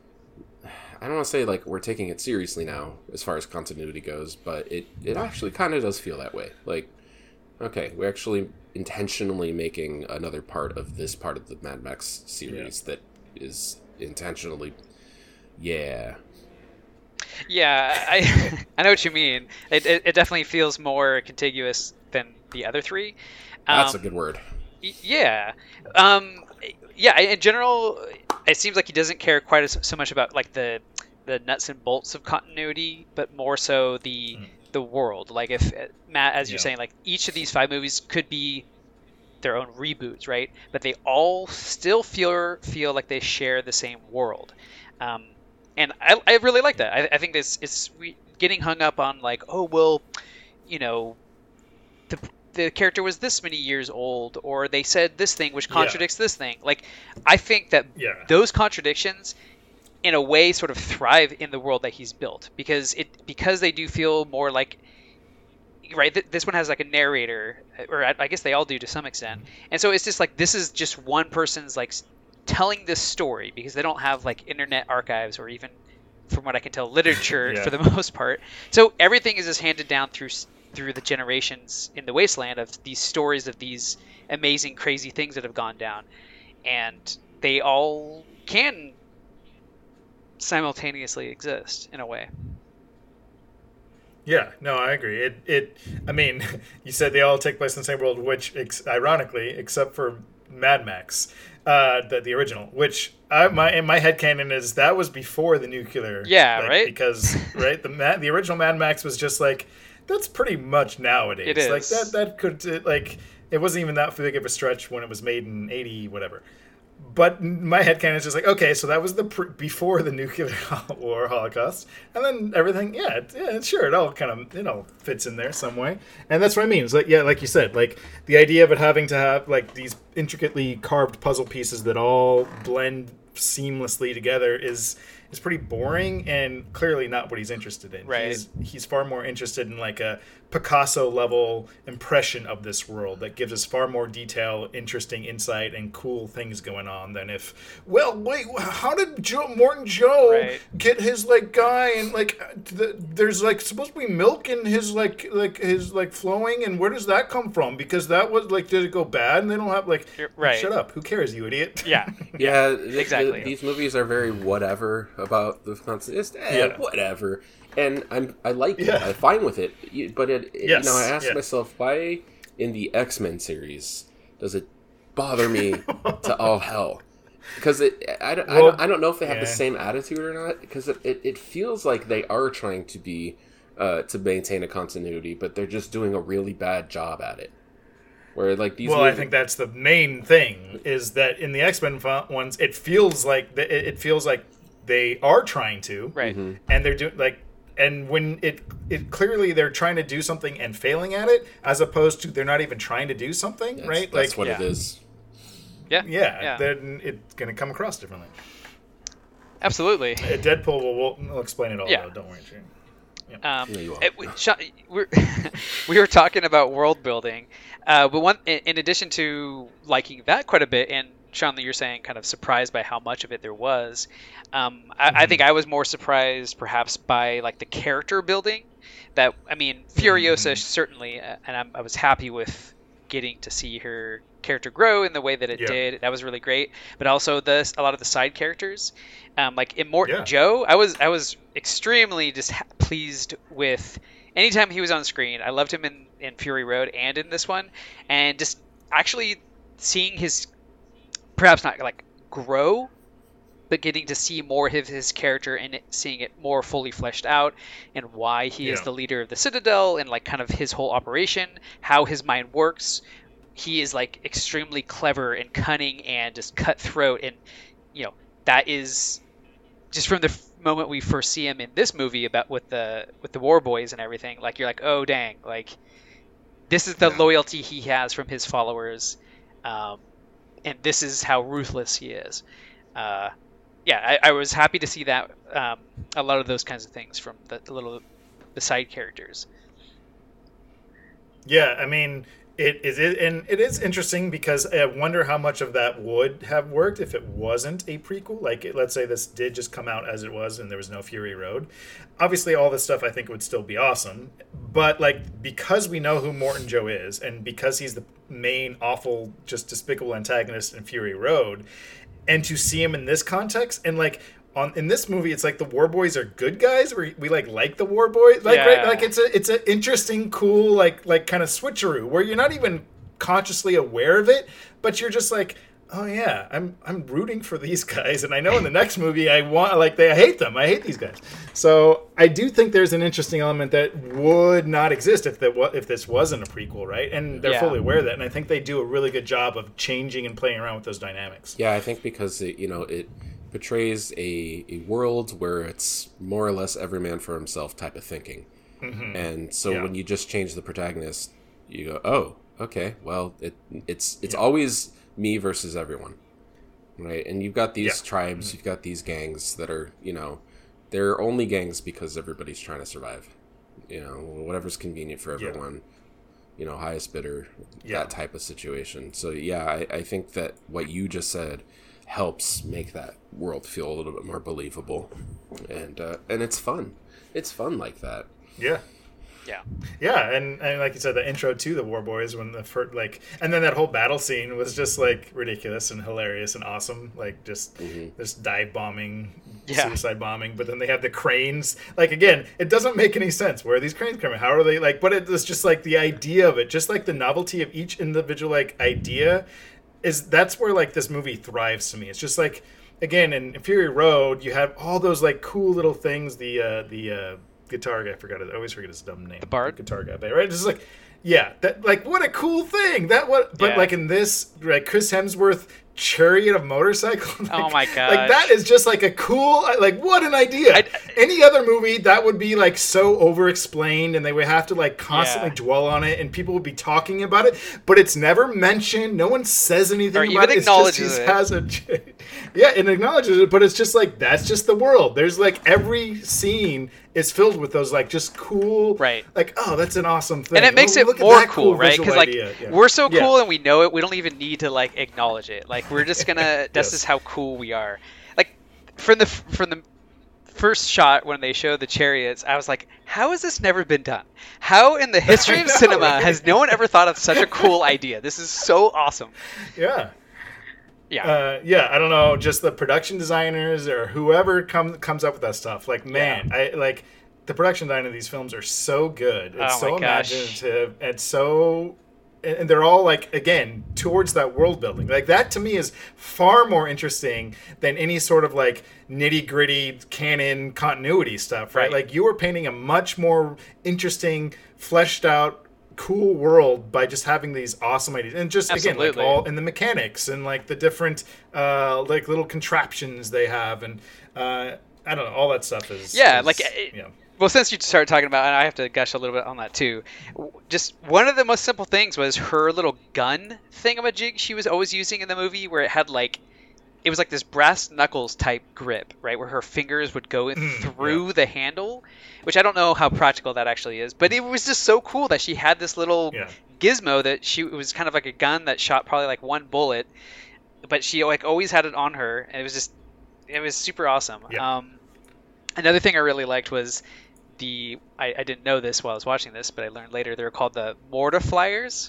I don't want to say like we're taking it seriously now as far as continuity goes, but it, it actually kind of does feel that way. Like, okay, we're actually intentionally making another part of this part of the Mad Max series that is intentionally, yeah. Yeah, I I know what you mean. It, it it definitely feels more contiguous than the other three. That's Um, a good word. y- Yeah. Um. Yeah. In general, it seems like he doesn't care quite as so much about like the the nuts and bolts of continuity, but more so the the world. Like if Matt, as you're Yeah. saying, like each of these five movies could be their own reboots, right? But they all still feel feel like they share the same world. Um, and I, I really like that. I, I think this it's we getting hung up on like, oh well, you know, the the character was this many years old, or they said this thing which Yeah. contradicts this thing. Like, I think that Yeah. those contradictions, in a way, sort of thrive in the world that he's built because it because they do feel more like. Right, th- this one has like a narrator, or I, I guess they all do to some extent, and so it's just like this is just one person's like s- telling this story because they don't have like internet archives or even, from what I can tell, literature Yeah. for the most part. So everything is just handed down through s- through the generations in the wasteland of these stories of these amazing, crazy things that have gone down, and they all can simultaneously exist in a way. Yeah, no, I agree. It, it. I mean, you said they all take place in the same world, which, ex- ironically, except for Mad Max, uh, the the original, which I, my in my headcanon is that was before the nuclear. Yeah, like, right? Because right, the Mad, the original Mad Max was just like that's pretty much nowadays. It is. Like that that could it, like it wasn't even that big of a stretch when it was made in eighty whatever. But my headcanon is just like, okay, so that was the pr- before the nuclear war Holocaust, and then everything, yeah, it, yeah, sure, it all kind of, it all fits in there some way, and that's what I mean. It's like, yeah, like you said, like the idea of it having to have like these intricately carved puzzle pieces that all blend seamlessly together is is pretty boring and clearly not what he's interested in. Right. He's, he's far more interested in like a Picasso level impression of this world that gives us far more detail, interesting insight, and cool things going on than if, well, wait, how did Joe, Morton Joe Right. get his like guy and like the, there's like supposed to be milk in his like like his like flowing, and where does that come from? Because that was like, did it go bad? And they don't have like, You're- right. shut up, who cares, you idiot? Yeah. Yeah, th- exactly. th- these movies are very whatever about the concept. It's, eh, Yeah. whatever, and I'm I like it. Yeah. I'm fine with it. You- But it, it- Yes, you know, I ask yeah. myself, why in the X-Men series does it bother me to all hell? Because it, I, don't, I, Well, don't, I don't know if they have the yeah. same attitude or not. Because it, it, it feels like they are trying to be uh, to maintain a continuity, but they're just doing a really bad job at it. Where like these, Well, I movies- think that's the main thing, is that in the X-Men fo- ones, it feels like th- it feels like they are trying to, Right. Mm-hmm. and they're doing like, and when it it clearly they're trying to do something and failing at it, as opposed to they're not even trying to do something, that's, right? That's like, what yeah. it is. Yeah. yeah, then it's gonna come across differently. Absolutely. Uh, Deadpool will we'll, we'll explain it all. Yeah. Though, don't worry, Jim. Um, Yeah, you are. it- we, Sean, we're, we were talking about world building, uh, but one in, in addition to liking that quite a bit, and Sean, you're saying kind of surprised by how much of it there was. Um, I, Mm-hmm. I think I was more surprised, perhaps, by like the character building. That I mean, Furiosa Mm-hmm. certainly, uh, and I'm, I was happy with getting to see her character grow in the way that it Yeah. did. That was really great. But also the a lot of the side characters, um, like Immortan Yeah. Joe, I was I was extremely just ha- pleased with anytime he was on screen. I loved him in, in Fury Road and in this one, and just actually seeing his perhaps not like grow, but getting to see more of his character and it, seeing it more fully fleshed out, and why he is Yeah. the leader of the Citadel, and like kind of his whole operation, how his mind works. He is like extremely clever and cunning and just cutthroat, and you know that is just from the f- moment we first see him in this movie about with the with the War Boys and everything. Like you're like, oh dang, like this is the Yeah. loyalty he has from his followers, um, and this is how ruthless he is. Uh, yeah, I, I was happy to see that um, a lot of those kinds of things from the, the little the side characters. Yeah, I mean, it is, it, and it is interesting because I wonder how much of that would have worked if it wasn't a prequel. Like, let's say this did just come out as it was, and there was no Fury Road. Obviously, all this stuff I think would still be awesome, but like because we know who Morton Joe is, and because he's the main awful, just despicable antagonist in Fury Road, and to see him in this context, and like. On, in this movie, it's like the War Boys are good guys. We, we like like the War Boys, like Yeah. right, like it's a it's an interesting, cool, like like kind of switcheroo where you're not even consciously aware of it, but you're just like, oh yeah, I'm I'm rooting for these guys, and I know in the next movie I want like they I hate them, I hate these guys. So I do think there's an interesting element that would not exist if that if this wasn't a prequel, right? And they're Yeah. fully aware of that, and I think they do a really good job of changing and playing around with those dynamics. Yeah, I think because it, you know it portrays a, a world where it's more or less every man for himself type of thinking, Mm-hmm. and so Yeah. when you just change the protagonist, you go, oh, okay, well, it it's it's always me versus everyone, right? And you've got these Yeah. tribes, you've got these gangs that are, you know, they're only gangs because everybody's trying to survive, you know, whatever's convenient for Yeah. everyone. You know, highest bidder, Yeah. that type of situation. So yeah, I, I think that what you just said helps make that world feel a little bit more believable, and uh, and it's fun. It's fun like that. Yeah. Yeah. Yeah, and, and like you said, the intro to the War Boys when the first, like, and then that whole battle scene was just like ridiculous and hilarious and awesome, like just this dive bombing, Yeah. suicide bombing. But then they have the cranes. Like again, it doesn't make any sense. Where are these cranes coming? How are they like? But it's just like the idea of it, just like the novelty of each individual like idea, is that's where like this movie thrives to me. It's just like again in Fury Road, you have all those like cool little things. The uh, the uh, guitar guy, I forgot it. I always forget his dumb name. The Bard? guitar guy, right? Just like, yeah, that like what a cool thing. That what, but Yeah. like in this, like Chris Hemsworth chariot of motorcycle. like, Oh my Like gosh. that is just like a cool, like what an idea. I- Any other movie that would be like so over explained and they would have to like constantly Yeah. dwell on it and people would be talking about it, but it's never mentioned. No one says anything Or about even it. It's acknowledges just, he it. has a yeah, it acknowledges it, but it's just like that's just the world. There's like every scene is filled with those like just cool, Right. Like oh, that's an awesome thing. And it makes Oh, it look at more that cool, right? visual Because like idea. Yeah. we're so Yeah. cool and we know it, we don't even need to like acknowledge it. Like we're just gonna. That's Yes. just how cool we are. Like from the from the first shot when they show the chariots, I was like, how has this never been done? How in the history I of know, cinema right? has no one ever thought of such a cool idea? This is so awesome. Yeah. Yeah. Uh, yeah, I don't know, just the production designers or whoever comes comes up with that stuff. Like, man, I like the production design of these films are so good. It's Oh so my gosh. imaginative. It's so, and they're all like again towards that world building. Like that to me is far more interesting than any sort of like nitty gritty canon continuity stuff. Right? Right. Like you were painting a much more interesting, fleshed out, cool world by just having these awesome ideas and just again like Absolutely. all and the mechanics and like the different uh like little contraptions they have and uh I don't know, all that stuff is Yeah, is, like, it- you know, Well, since you started talking about, and I have to gush a little bit on that too. w- Just one of the most simple things was her little gun thingamajig she was always using in the movie, where it had like, it was like this brass knuckles type grip, right, where her fingers would go in Mm, through the handle, which I don't know how practical that actually is, but it was just so cool that she had this little Yeah. gizmo that she it was kind of like a gun that shot probably like one bullet, but she like always had it on her, and it was just, it was super awesome. Yeah. Um, another thing I really liked was the I, I didn't know this while I was watching this, but I learned later they were called the Mortiflyers.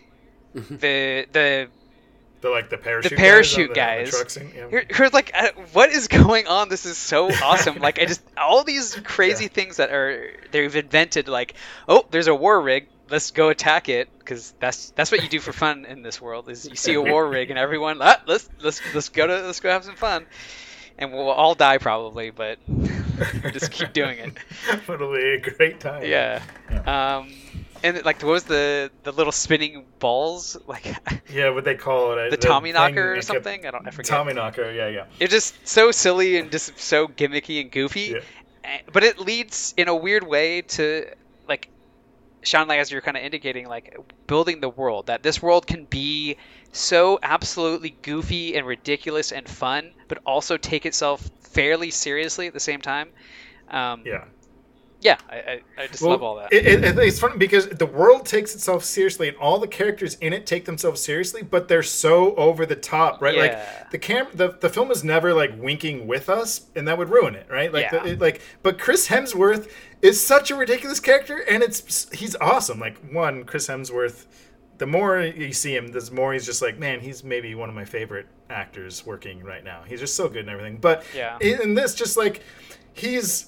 the the the like the parachute parachute guys, on the- on the guys. truck scene, yeah. you're, you're like, uh, what is going on? This is so awesome. Like I just all these crazy Yeah. things that are they've invented. Like, oh, there's a war rig. Let's go attack it, because that's that's what you do for fun in this world. Is you see a war rig and everyone, ah, let's let's let's go to let's go have some fun, and we'll all die probably, but just keep doing it. It'll be a great time. Yeah. Um, and like, what was the the little spinning balls? Like, Yeah, what they call it? The uh, Tommy thing knocker or that kept- something? I don't- I forget. Tommy knocker, yeah, yeah. it's just so silly and just so gimmicky and goofy. Yeah. Eh, But it leads in a weird way to like, Sean, like as you're kind of indicating, like building the world, that this world can be so absolutely goofy and ridiculous and fun, but also take itself fairly seriously at the same time. Um, Yeah. yeah, I, I, I just love all that. It, it, it's funny because the world takes itself seriously, and all the characters in it take themselves seriously, but they're so over the top, right? Yeah. Like the cam, the, the film is never like winking with us, and that would ruin it, right? Like, Yeah. the, it, like, but Chris Hemsworth is such a ridiculous character, and it's he's awesome. Like one, Chris Hemsworth. The more you see him, the more he's just like, man, he's maybe one of my favorite actors working right now. He's just so good and everything. But Yeah. in, in this, just like he's.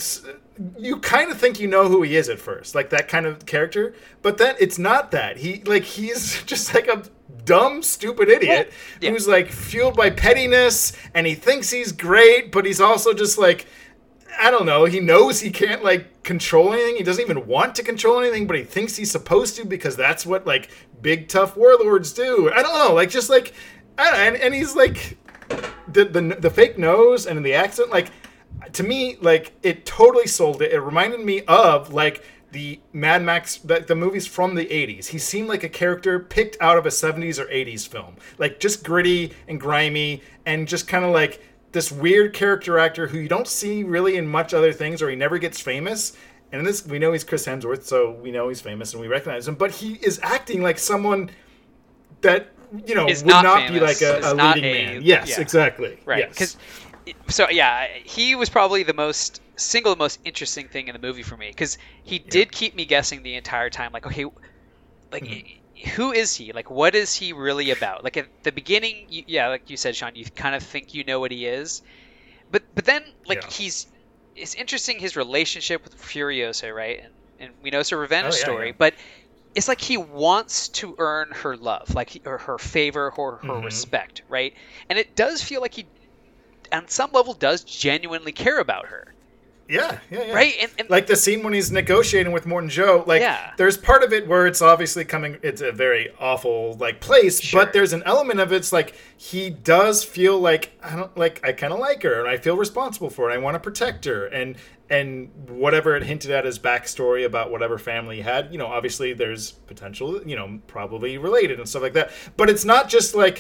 You kind of think you know who he is at first, like that kind of character, but then it's not that. He like he's just like a dumb, stupid idiot Yeah. who's like fueled by pettiness, and he thinks he's great, but he's also just like, I don't know. He knows he can't like control anything. He doesn't even want to control anything, but he thinks he's supposed to because that's what like big tough warlords do. I don't know, like just like, I don't know, and, and he's like the, the the fake nose and the accent, like. To me, like it totally sold it. It reminded me of like the Mad Max, the, the movies from the eighties. He seemed like a character picked out of a seventies or eighties film, like just gritty and grimy, and just kind of like this weird character actor who you don't see really in much other things, or he never gets famous. And in this, we know he's Chris Hemsworth, so we know he's famous and we recognize him. But he is acting like someone that you know Is would not not, be famous, like a, is a not leading a- man. Yes, yeah. exactly. Right. Yes. Because, so yeah, he was probably the most single most interesting thing in the movie for me, because he did keep me guessing the entire time. Like, okay, like Mm-hmm. who is he? Like, what is he really about? Like at the beginning, you, yeah, like you said, Sean, you kind of think you know what he is, but but then like Yeah. he's it's interesting his relationship with Furiosa, right? And and we know it's a revenge Oh, yeah, story, yeah. but it's like he wants to earn her love, like he, or her favor, or her Mhm. respect, right? And it does feel like he, on some level, does genuinely care about her, Yeah, yeah, yeah. Right? And, and like the scene when he's negotiating with Morton Joe, like Yeah. there's part of it where it's obviously coming, it's a very awful like place, Sure. but there's an element of it's like he does feel like I don't like I kind of like her and I feel responsible for her. And I want to protect her and and whatever it hinted at his backstory about whatever family he had, you know, obviously there's potential, you know, probably related and stuff like that. But it's not just like.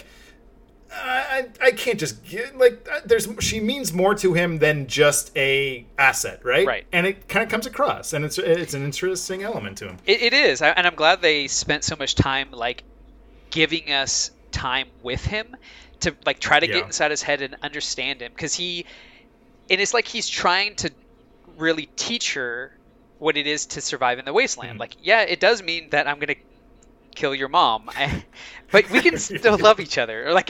I I can't just get, like there's she means more to him than just a asset, right? Right. And it kind of comes across, and it's it's an interesting element to him. It, it is, I- and I'm glad they spent so much time like giving us time with him to like try to Yeah. get inside his head and understand him, because he, and it's like he's trying to really teach her what it is to survive in the wasteland. Mm-hmm. Like, yeah, it does mean that I'm gonna kill your mom, I, but we can still love each other. Or like,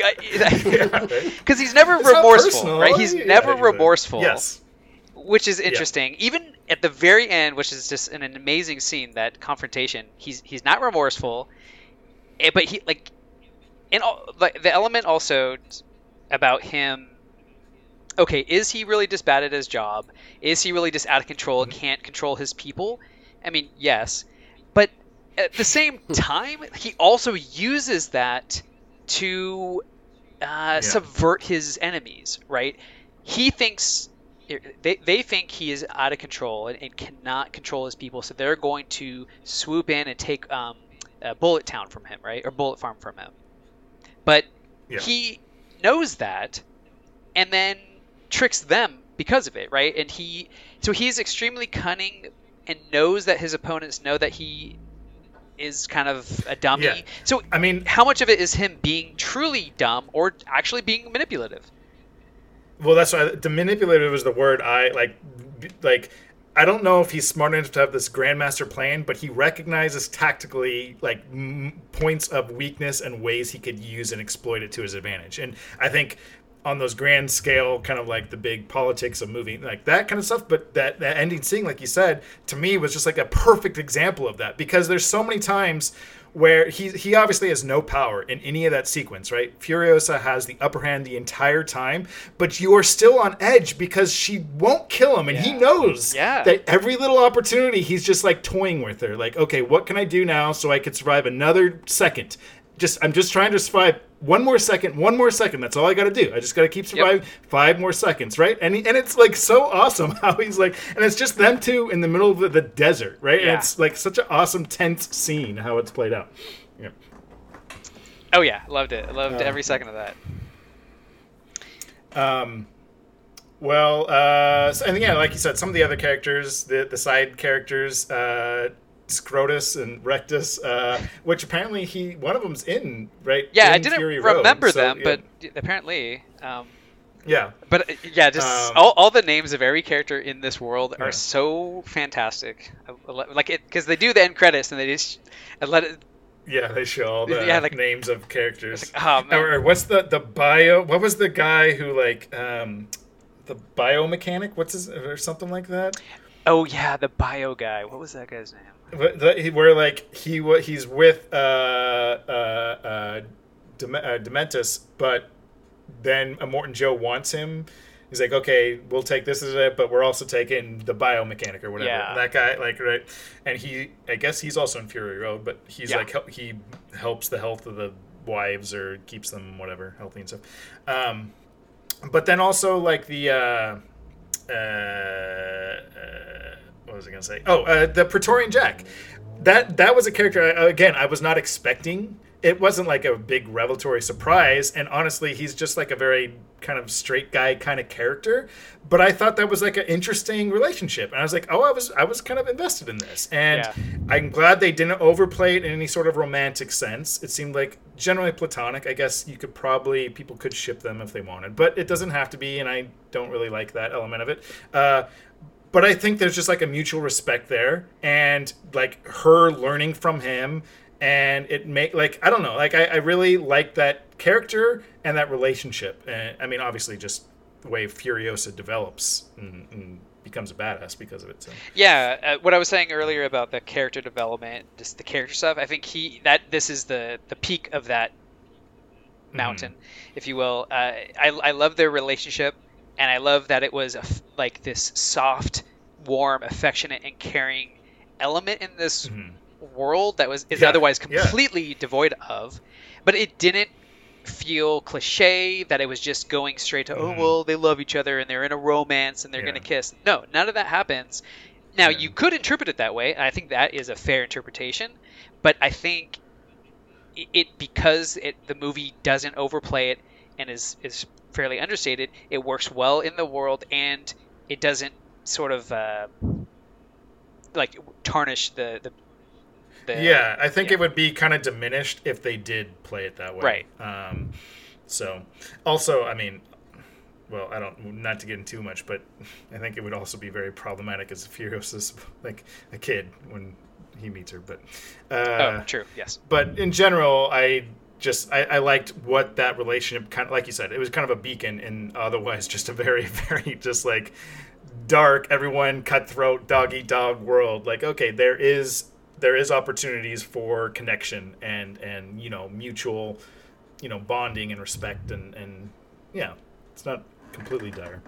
because he's never It's not remorseful, personal. right? He's Yeah, never exactly. remorseful. Yes. Which is interesting. Even at the very end, which is just an, an amazing scene, that confrontation, he's he's not remorseful, eh, but he like, and all, like the element also about him. Okay, is he really just bad at his job? Is he really just out of control and can't control his people? I mean, yes, but at the same time, he also uses that to uh, subvert his enemies. Right? He thinks. They, they think he is out of control and, and cannot control his people, so they're going to swoop in and take um, uh, Bullet Town from him, right? Or Bullet Farm from him. But Yeah. he knows that and then tricks them because of it, right? And he so he's extremely cunning and knows that his opponents know that he is kind of a dummy. Yeah. So I mean, how much of it is him being truly dumb or actually being manipulative? well, that's why the manipulative is the word I like. Like, I don't know if he's smart enough to have this grandmaster plan, but he recognizes tactically like m- points of weakness and ways he could use and exploit it to his advantage. And I think on those grand scale, kind of like the big politics of moving, like that kind of stuff. But that, that ending scene, like you said, to me was just like a perfect example of that, because there's so many times where he he obviously has no power in any of that sequence, right? Furiosa has the upper hand the entire time, but you are still on edge because she won't kill him, and he knows Yeah. that every little opportunity he's just like toying with her, like, okay, what can I do now so I could survive another second? Just I'm just trying to survive one more second, one more second. That's all I got to do. I just got to keep surviving five more seconds, right? And he, and it's like so awesome how he's like, and it's just them two in the middle of the, the desert, right? Yeah. And it's like such an awesome tense scene how it's played out. Yeah. Oh yeah, loved it. I loved Uh, every second of that. Um, well, uh, so- and yeah, like you said, some of the other characters, the the side characters, uh, Scrotus and Rectus, uh, which apparently he one of them's in right. Yeah, in I didn't Fury Road, remember so, them, yeah. but apparently, um, yeah, but uh, yeah, just Um, all, all the names of every character in this world Yeah. are so fantastic. I- I lo- Like it, because they do the end credits and they just and let it. yeah, they show all the Yeah, like- names of characters. It's like, oh, man. Or, or what's the the bio? What was the guy who like um, the biomechanic? What's his or something like that? Oh yeah, the bio guy. What was that guy's name? Wh- the- he- Where like he wa- he's with uh, uh, uh, Dem- uh, Dementus, but then Morton Joe wants him. He's like, okay, we'll take this as it, but we're also taking the biomechanic or whatever. Yeah. And that guy, like, right, and he, I guess he's also in Fury Road, but he's Yeah. like, hel- he helps the health of the wives or keeps them whatever healthy and stuff. Um, but then also like the. Uh, uh, uh, what was I gonna say? Oh, uh, the Praetorian Jack. That that was a character I, again I was not expecting. It wasn't like a big revelatory surprise, and honestly, he's just like a very kind of straight guy kind of character. But I thought that was like an interesting relationship, and I was like, oh, I was I was kind of invested in this, and Yeah. I'm glad they didn't overplay it in any sort of romantic sense. It seemed like generally platonic. I guess you could probably people could ship them if they wanted, but it doesn't have to be, and I don't really like that element of it. Uh, But I think there's just like a mutual respect there, and like her learning from him, and it make like I don't know, like I, I really like that character and that relationship. And I mean, obviously, just the way Furiosa develops and, and becomes a badass because of it. So. Yeah, uh, what I was saying earlier about the character development, just the character stuff. I think he that this is the the peak of that mountain, if you will. Uh, I I love their relationship. and I love that it was a f like this soft, warm, affectionate, and caring element in this Mhm. world that was is Yeah, otherwise yeah. completely devoid of, but it didn't feel cliche that it was just going straight to oh Mhm. well they love each other and they're in a romance and they're Yeah. gonna kiss. No, none of that happens. Now Yeah. you could interpret it that way, and I think that is a fair interpretation, but I think it, it because it the movie doesn't overplay it and is is fairly understated, it works well in the world, and it doesn't sort of uh, like tarnish the the, the Yeah, I think yeah. it would be kind of diminished if they did play it that way. Right. Um, so, also, I mean, well, I don't, not to get into too much, but I think it would also be very problematic as Furiosa's like a kid when he meets her. But, uh, Oh, true. Yes. but in general, I just I, I liked what that relationship kind of, like you said, it was kind of a beacon in otherwise just a very very just like dark, everyone cutthroat, dog eat dog world. Like, okay, there is there is opportunities for connection and and you know mutual you know bonding and respect and and yeah, it's not completely dire.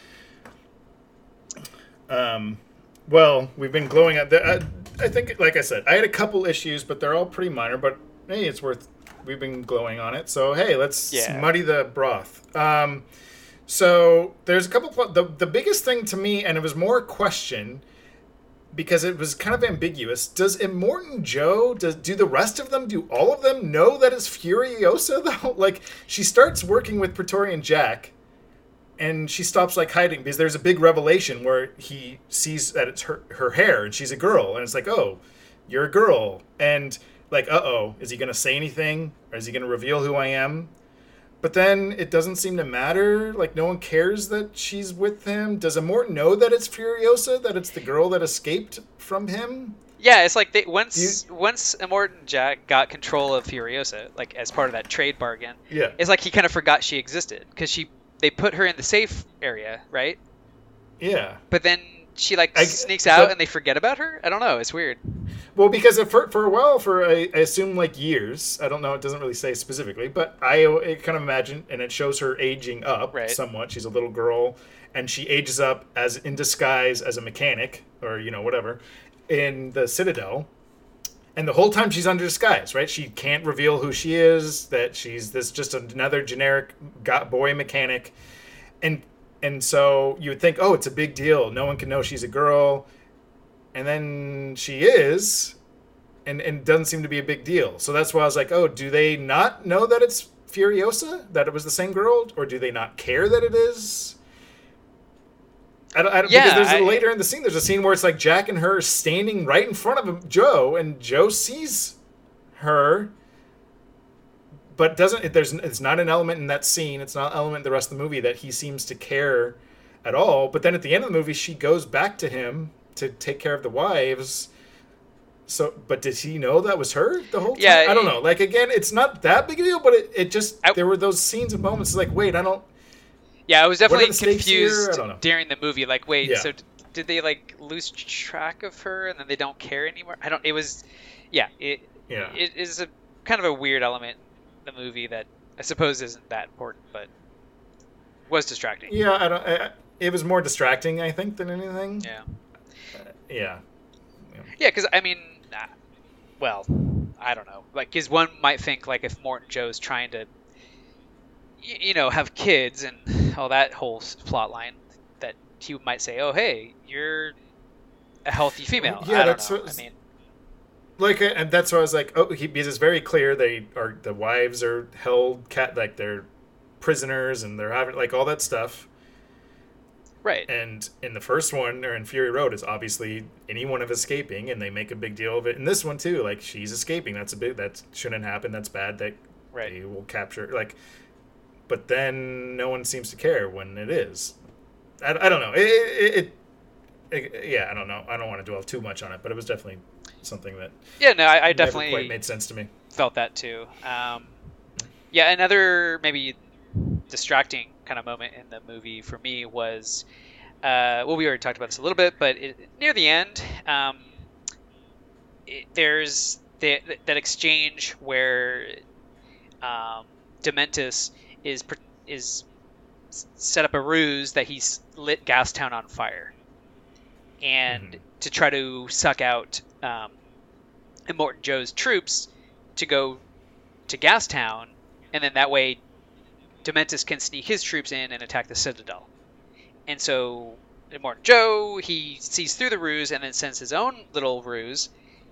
Um, well, we've been glowing at the. I, I think, like I said, I had a couple issues, but they're all pretty minor. But hey, it's worth. We've been glowing on it, so hey, let's Yeah. muddy the broth. Um, so there's a couple. Pl- the the biggest thing to me, and it was more a question because it was kind of ambiguous. Does Immortan Joe? Does do the rest of them? Do all of them know that it's Furiosa though? Like she starts working with Praetorian Jack. And she stops like hiding because there's a big revelation where he sees that it's her her hair and she's a girl and it's like, oh, you're a girl, and like, uh oh, is he gonna say anything or is he gonna reveal who I am? But then it doesn't seem to matter. Like no one cares that she's with him. Does Immortan know that it's Furiosa? That it's the girl that escaped from him? Yeah, it's like they, once once Immortan Jack got control of Furiosa, like as part of that trade bargain, Yeah. it's like he kind of forgot she existed because she they put her in the safe area, right? Yeah. But then she like I- sneaks out but- and they forget about her. I don't know. It's weird. Well, because for for a while, for I, I assume like years, I don't know. It doesn't really say specifically, but I, I kind of imagine, and it shows her aging up Right. somewhat. She's a little girl, and she ages up as in disguise as a mechanic or you know whatever in the Citadel. And the whole time she's under disguise, right? She can't reveal who she is. That she's this just another generic go- boy mechanic, and and so you would think, oh, it's a big deal. No one can know she's a girl. And then she is, and, and it doesn't seem to be a big deal. So that's why I was like, oh, do they not know that it's Furiosa? That it was the same girl? Or do they not care that it is? I don't, I don't, Yeah, because there's a, I- later in the scene, there's a scene where it's like Jack and her standing right in front of him, Joe, and Joe sees her, but doesn't. There's it's not an element in that scene. It's not an element in the rest of the movie that he seems to care at all. But then at the end of the movie, she goes back to him to take care of the wives. So, but did he know that was her the whole time? Yeah, I don't it- know. Like again, it's not that big a deal, but it, it just I- there were those scenes and moments like, wait, I don't. Yeah, I was What are definitely the stakes here? I confused don't know. during the movie. Like, wait, Yeah. so d- did they like lose track of her and then they don't care anymore? I don't. It was, yeah. It Yeah. it is a kind of a weird element in the movie that I suppose isn't that important, but was distracting. Yeah, I don't. I, it was more distracting, I think, than anything. Yeah. Yeah. Yeah, because I mean, uh, well, I don't know. Like, because one might think like if Morton Joe's trying to, y- you know, have kids and all that whole s- plot line, that he might say, "Oh, hey, you're a healthy female." Yeah, I don't that's know. what- I mean, Like, uh, and that's why I was like, oh, he, because it's very clear they are the wives are held cat like they're prisoners and they're having like all that stuff. right? And in the first one, or in Fury Road, is obviously anyone of escaping, and they make a big deal of it. In this one too, like she's escaping. That's a big. That shouldn't happen. That's bad. That Right. they will capture. Like, but then no one seems to care when it is. I, I don't know. It, it, it, it yeah. I don't know. I don't want to dwell too much on it, but it was definitely something that Yeah, no, I, I never definitely quite made sense to me. felt that too. Um, yeah, another maybe distracting kind of moment in the movie for me was, uh, well, we already talked about this a little bit, but it, near the end, um, it, there's the, that exchange where um, Dementus is pr- is s- set up a ruse that he's lit Gastown on fire, and Mhm. to try to suck out um, Immortan Joe's troops to go to Gastown, and then that way Dementus can sneak his troops in and attack the Citadel. And so Immortan Joe, he sees through the ruse and then sends his own little ruse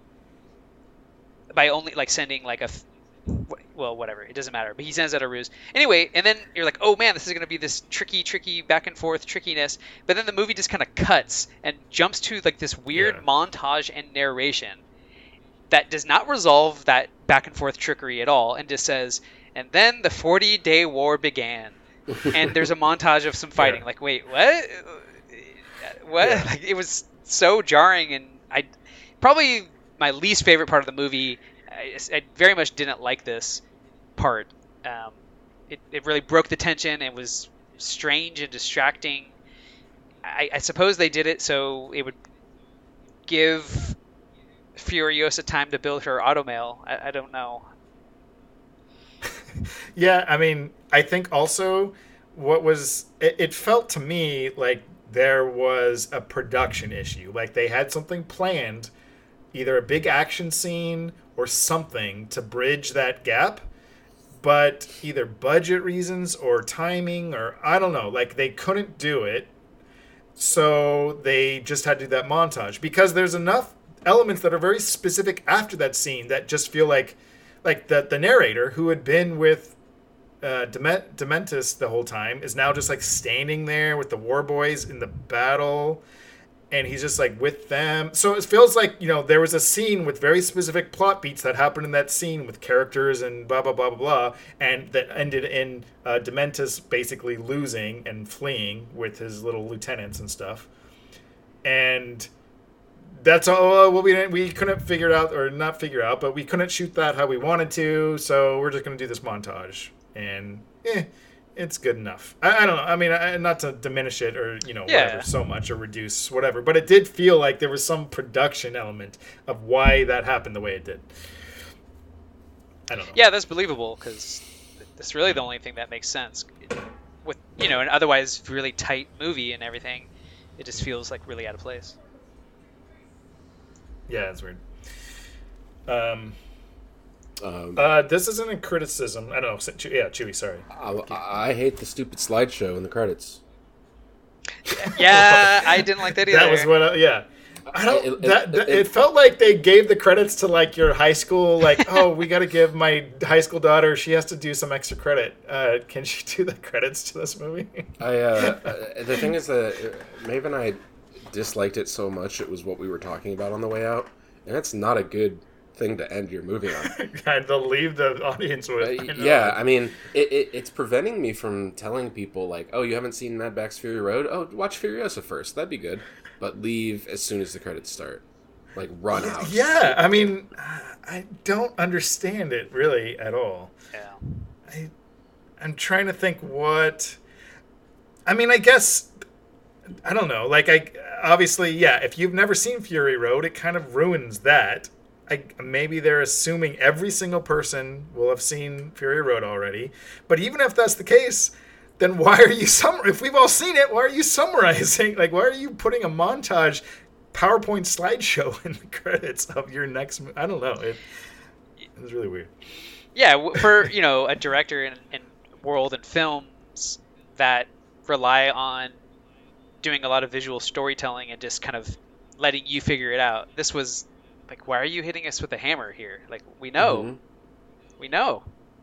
by only like sending like a well, whatever, it doesn't matter, but he sends out a ruse anyway. And then you're like, oh man, this is going to be this tricky tricky back and forth trickiness, but then the movie just kind of cuts and jumps to like this weird Yeah. montage and narration that does not resolve that back and forth trickery at all, and just says, and then the forty day war began, and there's a montage of some fighting. Yeah. Like, wait, what what Yeah. Like, it was so jarring, and I probably my least favorite part of the movie. I, I very much didn't like this part. Um, it, it really broke the tension. It was strange and distracting. I, I suppose they did it so it would give Furiosa time to build her automail. I, I don't know. Yeah, I mean, I think also what was it, it felt to me like there was a production issue. Like they had something planned, either a big action scene or something to bridge that gap, but either budget reasons or timing or I don't know, like they couldn't do it. So they just had to do that montage because there's enough elements that are very specific after that scene that just feel like like the the narrator who had been with uh, Dement- Dementus the whole time is now just like standing there with the war boys in the battle, and he's just like with them. So it feels like, you know, there was a scene with very specific plot beats that happened in that scene with characters and blah blah blah blah blah, and that ended in uh, Dementus basically losing and fleeing with his little lieutenants and stuff, and. That's all. Well, we didn't. We couldn't figure it out, or not figure out, but we couldn't shoot that how we wanted to. So we're just gonna do this montage, and eh, it's good enough. I, I don't know. I mean, I, not to diminish it or you know Yeah. whatever so much or reduce whatever, but it did feel like there was some production element of why that happened the way it did. I don't know. Yeah, that's believable because that's really the only thing that makes sense. With you know an otherwise really tight movie and everything, it just feels like really out of place. Yeah, it's weird. Um, Um, uh, this isn't a criticism. I don't know. Chew- Yeah, Chewy. Sorry. I, I hate the stupid slideshow in the credits. Yeah, I didn't like that either. That was what. I, yeah. I don't. It- it- that, that- it- it felt like they gave the credits to like your high school. Like, oh, we got to give my high school daughter. She has to do some extra credit. Uh, can she do the credits to this movie? I uh, uh, the thing is that uh, Maeve and I disliked it so much. It was what we were talking about on the way out, and that's not a good thing to end your movie on. And they'll leave the audience with. Uh, I know. yeah, I mean, it, it, it's preventing me from telling people, like, oh, you haven't seen Mad Max Fury Road? Oh, watch Furiosa first. That'd be good. But leave as soon as the credits start. Like, run out. Yeah, I mean, I don't understand it really at all. Yeah. I, I'm trying to think what. I mean, I guess. I don't know. Like, I obviously, yeah. If you've never seen Fury Road, it kind of ruins that. I maybe they're assuming every single person will have seen Fury Road already. But even if that's the case, then why are you sum? If we've all seen it, why are you summarizing? Like, why are you putting a montage, PowerPoint slideshow in the credits of your next? mo- I don't know. It, it was really weird. Yeah, w- for you know a director in, in world and films that rely on doing a lot of visual storytelling and just kind of letting you figure it out. This was like, why are you hitting us with a hammer here? Like, we know, Mhm. we know.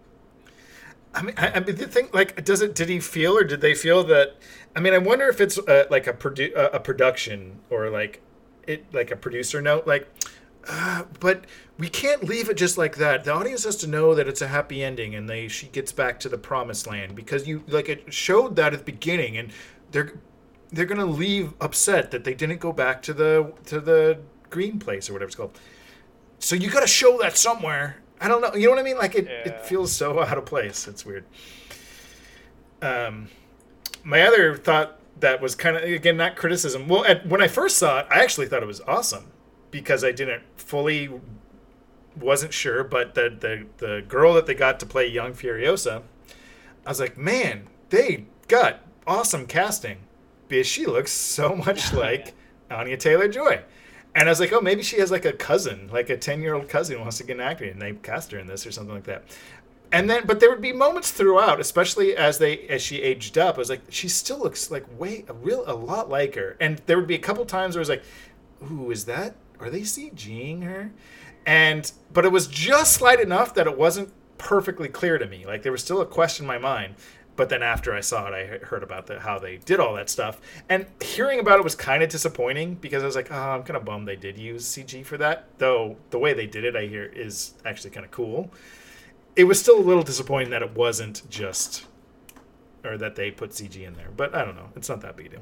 I mean, I, I mean, the thing, like, does it? Did he feel, or did they feel that? I mean, I wonder if it's uh, like a produ- uh, a production or like it, like a producer note, like. Uh, but we can't leave it just like that. The audience has to know that it's a happy ending, and they she gets back to the promised land because you like it showed that at the beginning, and they're they're gonna leave upset that they didn't go back to the to the green place or whatever it's called. So you got to show that somewhere. I don't know. You know what I mean? Like it, Yeah. it feels so out of place. It's weird. Um, my other thought that was kind of again not criticism. Well, at, when I first saw it, I actually thought it was awesome because I didn't fully wasn't sure, but the the the girl that they got to play young Furiosa, I was like, man, they gut, awesome casting, because she looks so much like Anya Taylor-Joy. And I was like, oh, maybe she has like a cousin, like a ten-year-old cousin who wants to get an actor, and they cast her in this or something like that. And then, but there would be moments throughout, especially as they as she aged up. I was like, she still looks like way a real a lot like her. And there would be a couple times where I was like, ooh, is that? Are they CGing her? And but it was just slight enough that it wasn't perfectly clear to me. Like there was still a question in my mind. But then after I saw it, I heard about the, how they did all that stuff. And hearing about it was kind of disappointing because I was like, oh, I'm kind of bummed they did use C G for that. Though the way they did it, I hear, is actually kind of cool. It was still a little disappointing that it wasn't just, or that they put C G in there. But I don't know. It's not that big a deal.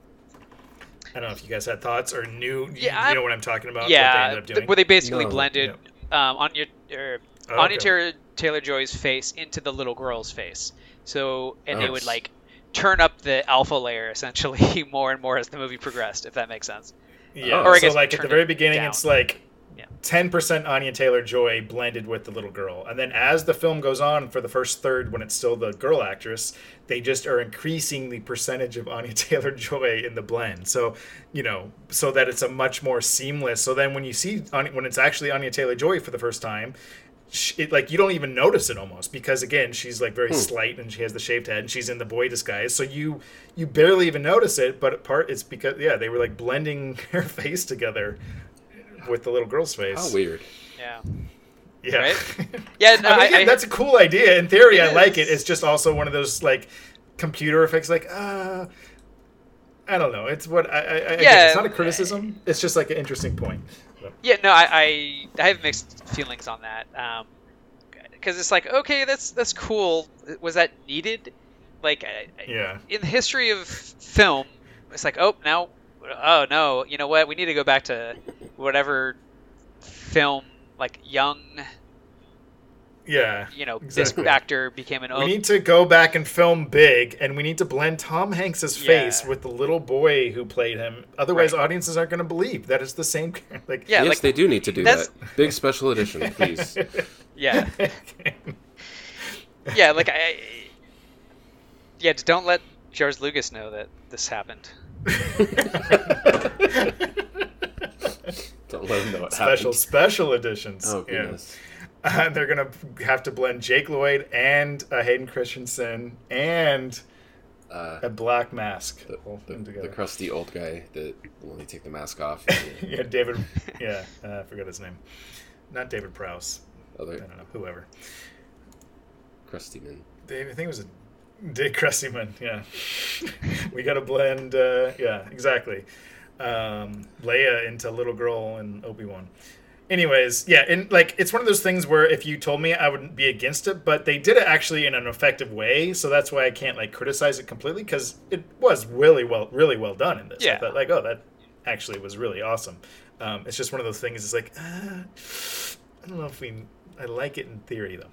I don't know if you guys had thoughts or knew, Yeah, you know what I'm talking about? Yeah, what they ended up doing? where they basically No. blended um, Anya, er, Oh, Anya okay. Taylor, Taylor-Joy's face into the little girl's face. So, and they Oh. would like turn up the alpha layer essentially more and more as the movie progressed, if that makes sense. Yeah, Or I so guess like at the turn very it beginning, down. it's like Yeah. ten percent Anya Taylor-Joy blended with the little girl. And then as the film goes on for the first third, when it's still the girl actress, they just are increasing the percentage of Anya Taylor-Joy in the blend. So, you know, so that it's a much more seamless. So then when you see, Anya- when it's actually Anya Taylor-Joy for the first time, sh- it, like you don't even notice it almost because again she's like very slight and she has the shaved head and she's in the boy disguise, so you you barely even notice it. But part it's because yeah they were like blending her face together with the little girl's face. How weird. Yeah. Yeah. Right? Yeah, no, I mean, I- again, I- that's a cool idea. In theory, It I like it. is. It's just also one of those like computer effects. Like, uh, I don't know. It's what I. I, I again, Yeah. it's not a criticism. It's just like an interesting point. So, Yeah, no, I, I, I have mixed feelings on that. Um, because it's like, okay, that's that's cool. Was that needed? Like, I, I- yeah. in the history of film, it's like, oh, now, oh no, you know what? We need to go back to whatever film, like young, Yeah. you know, Exactly. this actor became an We old. need to go back and film big, and we need to blend Tom Hanks's face Yeah. with the little boy who played him. Otherwise, Right. audiences aren't going to believe that it's the same. Like, Yeah, yes, like, they do need to do that's- that. Big special edition, please. Yeah, yeah, like I, yeah, just don't let George Lucas know that this happened. Don't let them know what special happened. special editions. Oh Yeah. goodness. Uh, they're gonna have to blend Jake Lloyd and uh, Hayden Christensen and Uh, a black mask the, all the, in the together. crusty old guy that when they take the mask off. Yeah, David. Yeah, uh, I forgot his name. Not David Prowse. I Other don't know. Whoever. crusty man. Dave, I think it was a Dick Crustyman. Yeah, we got to blend. Uh, yeah, exactly. Um, Leia into little girl and Obi-Wan. Anyways, yeah, and like it's one of those things where if you told me, I wouldn't be against it, but they did it actually in an effective way, so that's why I can't like criticize it completely because it was really well, really well done in this. I Yeah. thought like, oh, that actually was really awesome. Um, it's just one of those things. It's like, uh, I don't know if we. I like it in theory though.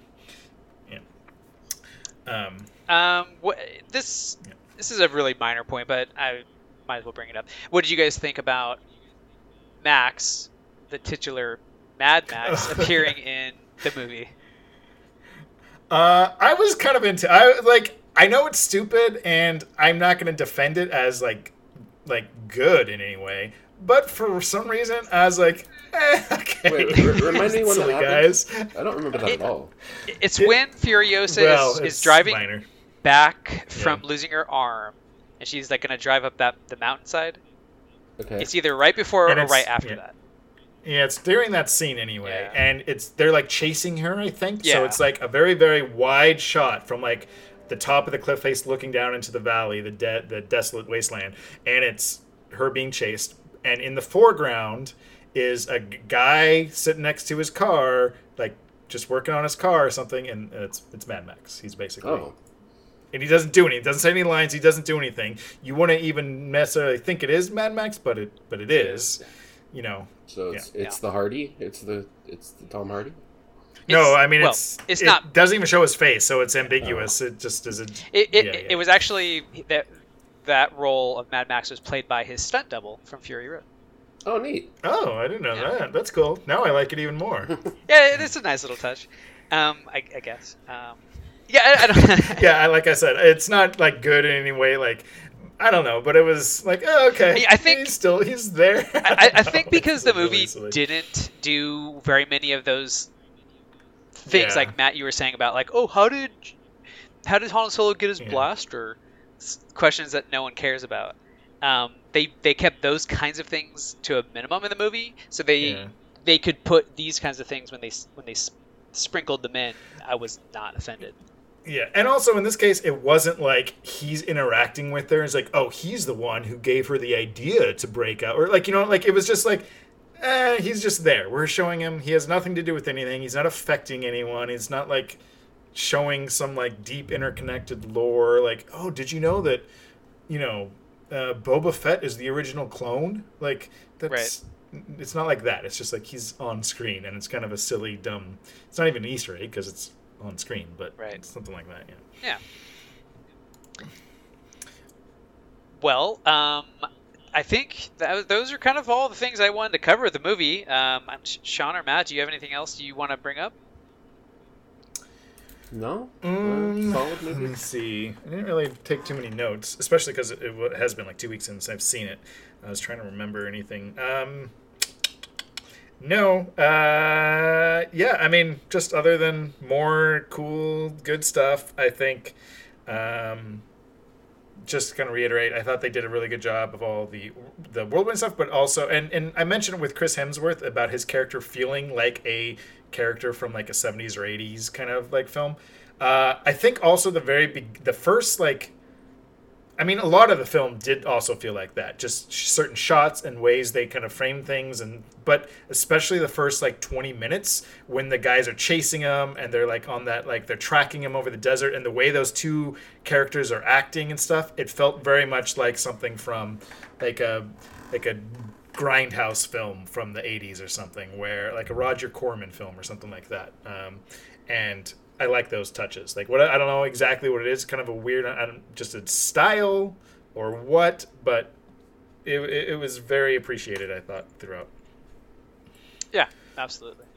Yeah. Um. Um, what this Yeah. this is a really minor point, but I might as well bring it up. What did you guys think about Max, the titular Mad Max, appearing in the movie? Uh, I was kind of into. I like. I know it's stupid, and I'm not going to defend it as like, like good in any way. But for some reason, I was like, eh, okay. Wait, re- remind me when that Silly happened. guys. I don't remember that It- at all. It's It- when Furiosa Well, is, it's is driving minor. back from Yeah. losing her arm, and she's like gonna drive up that the mountainside. Okay. It's either right before And or it's- right after yeah. that. Yeah, it's during that scene anyway, Yeah. and it's they're like chasing her, I think. So Yeah. it's like a very very wide shot from like the top of the cliff face looking down into the valley, the de- the desolate wasteland, and it's her being chased. And in the foreground is a g- guy sitting next to his car, like just working on his car or something, and it's it's Mad Max. He's basically. Oh. And he doesn't do anything. He doesn't say any lines. He doesn't do anything. You wouldn't even necessarily think it is Mad Max, but it but it is. You know. So it's Yeah. it's the Hardy. It's the it's the Tom Hardy. No, It's- I mean well, it's it's it not. doesn't even show his face, so it's ambiguous. It just is a. It it, yeah, yeah. it was actually that that role of Mad Max was played by his stunt double from Fury Road. Oh, neat. Oh, I didn't know Yeah. that. That's cool. Now I like it even more. Yeah, it's a nice little touch. Um, I, I guess. Um, Yeah, I, I don't. yeah, I- like I said, it's not like good in any way. Like I don't know, but it was like, oh, okay. Yeah, I think- he's still he's there. I, I don't think know, because it's the movie really silly. didn't do very many of those things, Yeah. like Matt, you were saying about, like, oh, how did how did Han Solo get his Yeah. blaster? S- Questions that no one cares about. Um, they they kept those kinds of things to a minimum in the movie, so they Yeah. they could put these kinds of things when they s- when they s- sprinkled them in. I was not offended. Yeah, and also in this case, it wasn't like he's interacting with her. It's like, oh, he's the one who gave her the idea to break out, or like you know, like it was just like, eh, he's just there. We're showing him he has nothing to do with anything. He's not affecting anyone. He's not like showing some like deep interconnected lore. Like, oh, did you know that, you know, uh, Boba Fett is the original clone? Like that's. It's not like that. It's just like he's on screen, and it's kind of a silly, dumb. It's not even an Easter egg because it's on screen, but Right. it's something like that. Yeah. Yeah. Well, um, I think that, those are kind of all the things I wanted to cover with the movie. Um, I'm, Sean or Matt, do you have anything else you want to bring up? No? Um, Uh, solid Let movie? me see. I didn't really take too many notes, especially because it, it wa- has been like two weeks since I've seen it. I was trying to remember anything. Um, no. Uh, yeah, I mean, just other than more cool, good stuff, I think. Um, just to kind of reiterate, I thought they did a really good job of all the the whirlwind stuff, but also, and, and I mentioned it with Chris Hemsworth about his character feeling like a character from like a seventies or eighties kind of like film. Uh, I think also the very big, the first like, I mean, a lot of the film did also feel like that. Just sh- certain shots and ways they kind of frame things, and but especially the first like twenty minutes when the guys are chasing him and they're like on that like they're tracking him over the desert, and the way those two characters are acting and stuff, it felt very much like something from like a like a grindhouse film from the eighties or something, where like a Roger Corman film or something like that. Um, and I like those touches. Like what I don't know exactly what it is, kind of a weird, I don't, just a style or what, but it, it, it was very appreciated, I thought, throughout. Yeah, absolutely.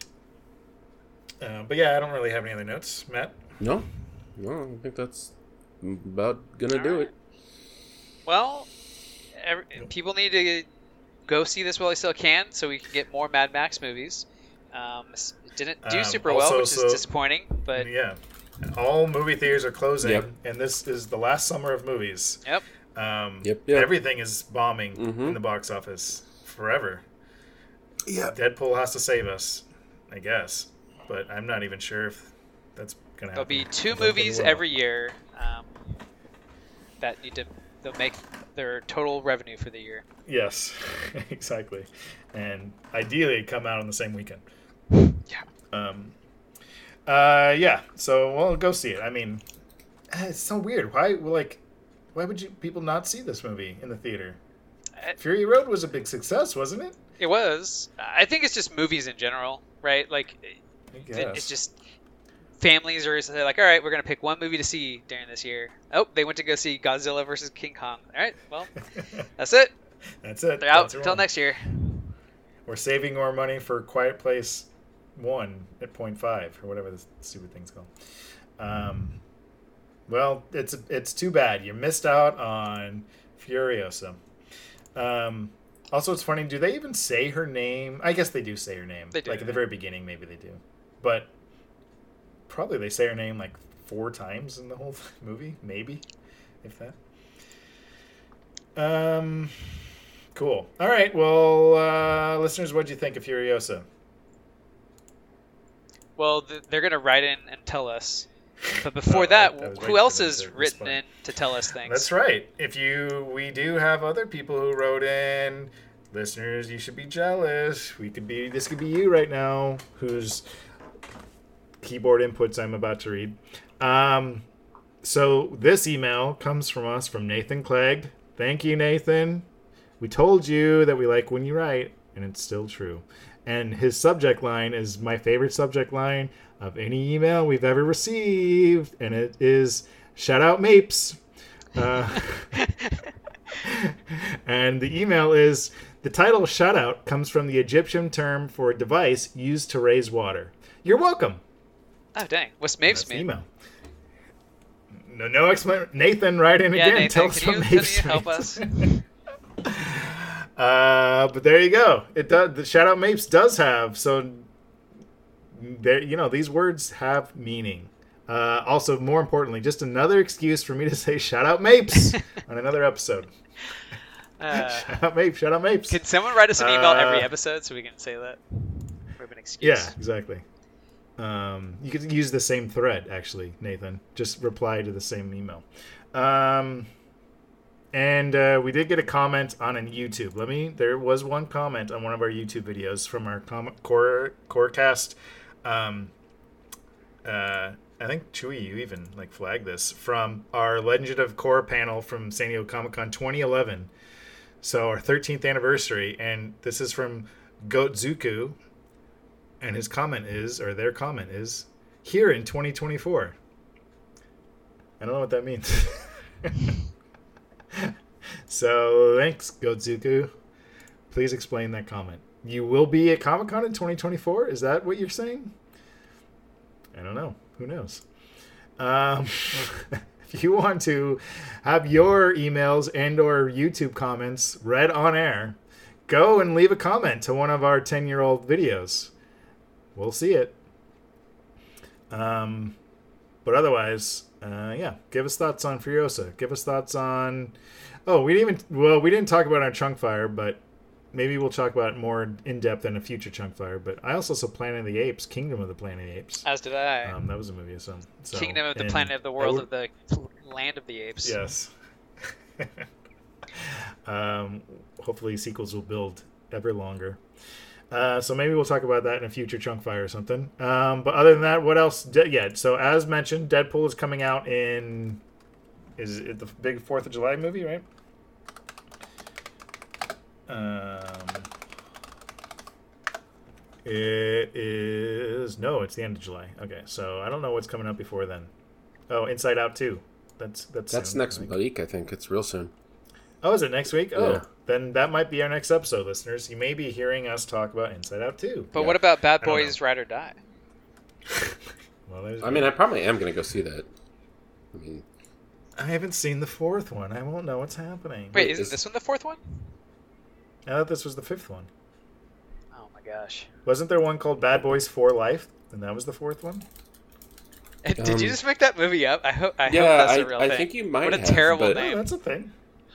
Uh, but yeah, I don't really have any other notes. Matt? No? No, I think that's about gonna All do right. it. Well, every, people need to go see this while they still can, so we can get more Mad Max movies. Um, it didn't do Um, super also, well, which so- is disappointing, but Yeah. All movie theaters are closing, Yep. and this is the last summer of movies. yep. Um, Yep, yep. Everything is bombing Mhm. in the box office forever. Yeah. Deadpool has to save us, I guess. But I'm not even sure if that's going to There'll happen. be two I don't think movies it will. every year um, that need to they'll make their total revenue for the year. Yes, exactly. And ideally come out on the same weekend. Yeah. Um, uh, yeah, so, well, go see it. I mean, eh, it's so weird. Why, well, like, why would you people not see this movie in the theater? I- Fury Road was a big success, wasn't it? It was. I think it's just movies in general, right? Like, I it- guess. it's just families are they're like, all right, we're gonna pick one movie to see during this year. Oh, they went to go see Godzilla versus King Kong. All right, well, that's it. That's it. They're out That's until wrong. next year. We're saving our money for Quiet Place one at point five or whatever this stupid thing's called. Um, well, it's it's too bad you missed out on Furiosa. Um, also, it's funny. Do they even say her name? I guess they do say her name. They do, Like at the yeah. very beginning, maybe they do, but probably they say her name like four times in the whole movie, maybe, if that. Um. Cool. All right. Well, uh, listeners, what do you think of Furiosa? Well, th- they're gonna write in and tell us. But before Oh, that, I- I was waiting who for else them has to written respond. in to tell us things? That's right. If you, we do have other people who wrote in. Listeners, you should be jealous. We could be. This could be you right now, whose keyboard inputs I'm about to read. Um, so this email comes from us from Nathan Clegg. Thank you, Nathan. We told you that we like when you write, and it's still true. And his subject line is my favorite subject line of any email we've ever received, and it is shout out Mapes. Uh, and the email is the title shout out comes from the Egyptian term for a device used to raise water. You're welcome. Oh dang, what's Mapes That's the mean? email. no, no explanation. Nathan, write in Yeah, again. Nathan, Tell us can what you, Mapes can you help means. us? Uh, but there you go. It does. The shout out Mapes does have so. There, you know, these words have meaning. Uh, also, more importantly, just another excuse for me to say shout out Mapes on another episode. Uh, Shout out Mapes. Shout out Mapes. Can someone write us an email every Uh, episode so we can say that? We have an excuse. Yeah, exactly. Um, you could use the same thread, actually, Nathan. Just reply to the same email. Um, and uh, we did get a comment on a YouTube. Let me. There was one comment on one of our YouTube videos from our com- core corecast. Um, uh, I think Chewy, you even like flagged this from our Legend of Korra panel from San Diego Comic Con twenty eleven. So our thirteenth anniversary, and this is from Goatzuku. And his comment is, or their comment is, here in twenty twenty-four. I don't know what that means. So, thanks, Goatzuku. Please explain that comment. You will be at Comic-Con in twenty twenty-four? Is that what you're saying? I don't know. Who knows? Um, if you want to have your emails and or YouTube comments read on air, go and leave a comment to one of our ten-year-old videos. We'll see it. Um, but otherwise, uh, yeah, give us thoughts on Furiosa. Give us thoughts on... Oh, we didn't even... Well, we didn't talk about our Chunk Fire, but maybe we'll talk about it more in-depth in a future Chunk Fire. But I also saw Planet of the Apes, Kingdom of the Planet of the Apes. As did I. Um, that was a movie of some. So, Kingdom of the and Planet of the I World would- of the Land of the Apes. Yes. um, hopefully sequels will build ever longer. Uh, so maybe we'll talk about that in a future Chunk Fire or something. Um, but other than that, what else? De- yeah, so as mentioned, Deadpool is coming out in... Is it the big fourth of July movie, right? Um, it is... No, it's the end of July. Okay, so I don't know what's coming up before then. Oh, Inside Out two. That's that's That's soon, next I think. week, I think. It's real soon. Oh, is it next week? Oh, Yeah. then that might be our next episode, listeners. You may be hearing us talk about Inside Out two. But Yeah. what about Bad I don't Boys Ride or Die? Well, there's I mean, I probably am going to go see that. I mean, I haven't seen the fourth one. I won't know what's happening. Wait, isn't is- this one the fourth one? I thought this was the fifth one. Oh my gosh. Wasn't there one called Bad Boys for Life? And that was the fourth one? Uh, Did Um, you just make that movie up? I hope. I hope yeah, that's I, a real I thing. think you might What a have, terrible but- Oh, name. that's a thing.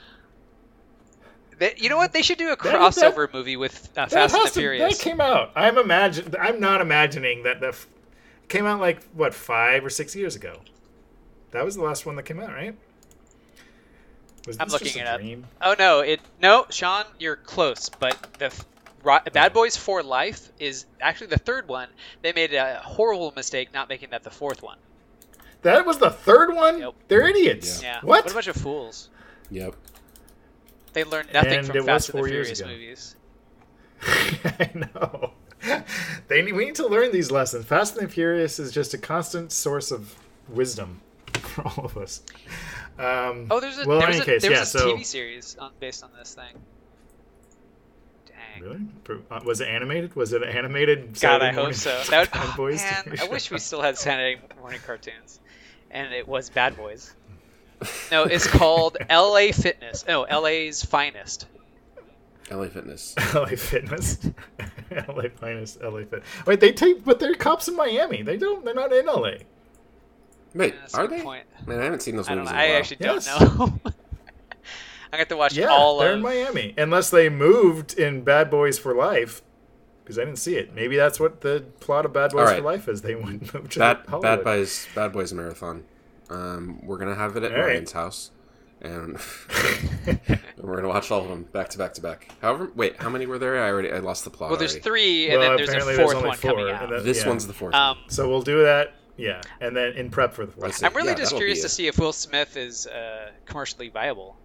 They, you know what? They should do a that- crossover movie with uh, That, Fast and has the to, Furious. that came out. I'm imagine. I'm not imagining that that f- came out like what five or six years ago. That was the last one that came out, right? Was I'm this looking just a it up. dream? Oh no, it no, Sean, you're close, but the f- Ro- Bad Boys for Life is actually the third one. They made a horrible mistake not making that the fourth one. That was the third one. Yep. They're idiots. Yeah. What? What a bunch of fools. Yep. They learned nothing And from it was Fast and the four years Furious ago. movies. I know. They need, we need to learn these lessons. Fast and the Furious is just a constant source of wisdom for all of us. Um, Oh, there's a well, there in was any a, case, there yeah. was a So T V series on, based on this thing. Dang. really, For- uh, was it animated? Was it an animated? God, Saturday I hope morning so. That would, Bad oh, Boys man, T V I show? wish we still had Saturday morning cartoons, and it was Bad Boys. No, it's called L A Fitness. No, L A's Finest. L A Fitness. L A Fitness, L A Finest, L A Fit. Wait, they take, but they're cops in Miami. They don't. They're not in L A. Wait, Yeah, that's a are good they? point. Man, I haven't seen those I don't movies know. in a I while. actually Yes. don't know. I got to watch Yeah, all they're of. in Miami, unless they moved in Bad Boys for Life. Because I didn't see it. Maybe that's what the plot of Bad Boys All right. for Life is. They wouldn't move to Bad, Hollywood. Bad Boys, Bad Boys Marathon. Um, we're gonna have it at All right. Ryan's house, and we're gonna watch all of them back to back to back. However, wait, how many were there? I already I lost the plot. Well, there's already. three, and Well, then there's a apparently there's fourth only one four, coming and out. then- This yeah. one's the fourth. Um, one. So we'll do that. Yeah, and then in prep for the fourth. I see. I'm really Yeah, just that'll curious be to it. see if Will Smith is uh, commercially viable.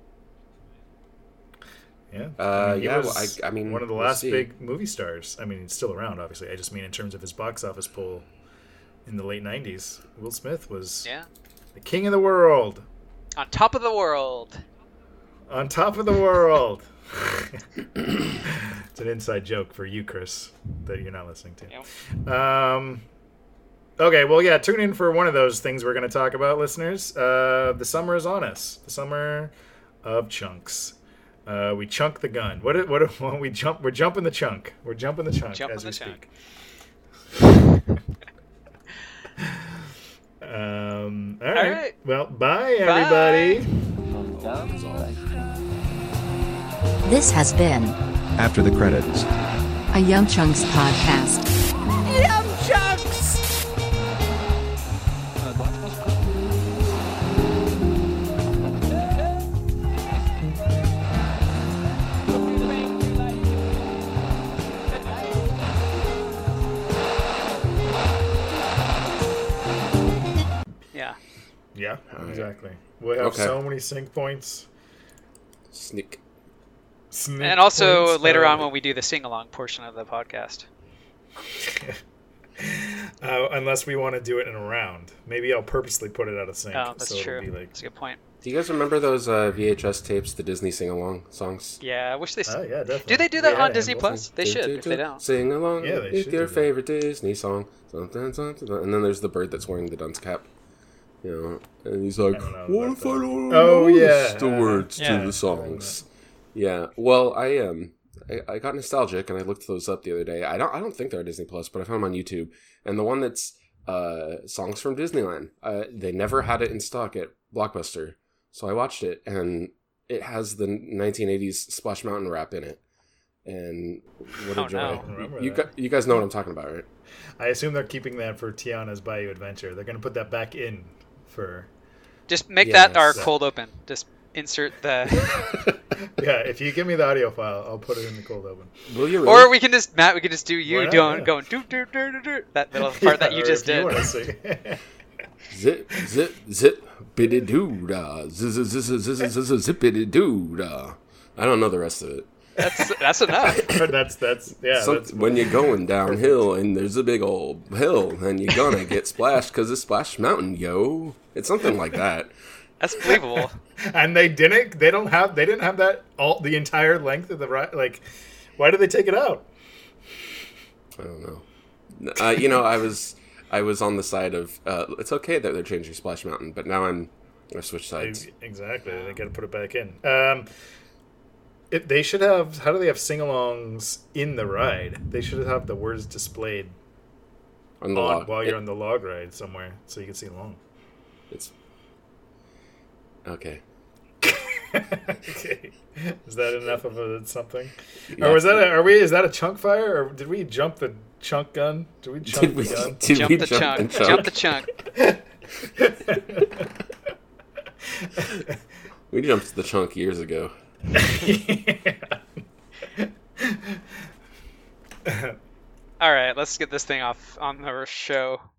Yeah. Uh, he yeah, was well, I- I mean, one of the we'll last see. big movie stars. I mean, he's still around, obviously. I just mean in terms of his box office pull in the late nineties. Will Smith was Yeah, the king of the world, on top of the world. on top of the world. It's an inside joke for you, Chris, that you're not listening to. Yep. Um, Okay, well, yeah, tune in for one of those things we're going to talk about, listeners. Uh, the summer is on us. The summer of chunks. Uh, we chunk the gun. What? What? What? We jump. We're jumping the chunk. We're jumping the chunk Jumping as we the speak. chunk. um. All right. All right. Well, bye, everybody. This has been After the credits. a Young Chunks podcast. Yum chunks! Yeah. Yeah, right. exactly. We have Okay. so many sync points. Sneak. Sync And also points, later uh, on when we do the sing along portion of the podcast. uh, unless we want to do it in a round, maybe I'll purposely put it out of sync. Oh, that's so it'll true. Be like, That's a good point. Do you guys remember those uh, V H S tapes, the Disney sing-along songs? Yeah, I wish they. oh yeah, definitely. Do they do that Yeah, on Disney and- Plus? They should. If they don't. Sing along Yeah, they with should your do that. favorite Disney song. Something, something. And then there's the bird that's wearing the dunce cap. You know, and he's like, I don't know "What about if I that. don't Oh, know yeah. the words Yeah. to the songs?" Yeah. Well, I um, I, I got nostalgic and I looked those up the other day. I don't, I don't think they're Disney Plus, but I found them on YouTube. And the one that's uh, songs from Disneyland. Uh, they never had it in stock at Blockbuster, so I watched it, and it has the nineteen eighties Splash Mountain rap in it. And what a Oh, joy! no. I remember You, that. gu- you guys know what I'm talking about, right? I assume they're keeping that for Tiana's Bayou Adventure. They're going to put that back in for. Just make Yes. that our cold open. Just insert the. Yeah, if you give me the audio file, I'll put it in the cold open. Will you? Really? Or we can just Matt. We can just do Why you not? doing Yeah. going do do do do do that little part that Yeah, you or just if did. You want to sing. Zip, zip, zip, biddy doo da, zip, zip, zip, zip, zip, zip, zippity doo da. I don't know the rest of it. That's that's enough. But that's that's yeah. Some- that's when you're going downhill and there's a big old hill and you're gonna get splashed because it's Splash Mountain, yo. It's something like that. That's believable. and they didn't. They don't have. They didn't have that all the entire length of the ride. Like, why did they take it out? I don't know. Uh, you know, I was I was on the side of uh, it's okay that they're changing Splash Mountain, but now I'm I switched sides. Exactly. They got to put it back in. Um, it, they should have. How do they have sing-alongs in the ride? They should have the words displayed On the on, log. while you're It- on the log ride somewhere, so you can sing along. It's okay. Okay. Is that enough of a something? Yeah. Or was that? A, are we? Is that a chunk fire? Or did we jump the chunk gun? Did we jump Did we, the gun? did Jump we the jump chunk. and chunk? Jump the chunk. We jumped the chunk years ago. All right, let's get this thing off on the show.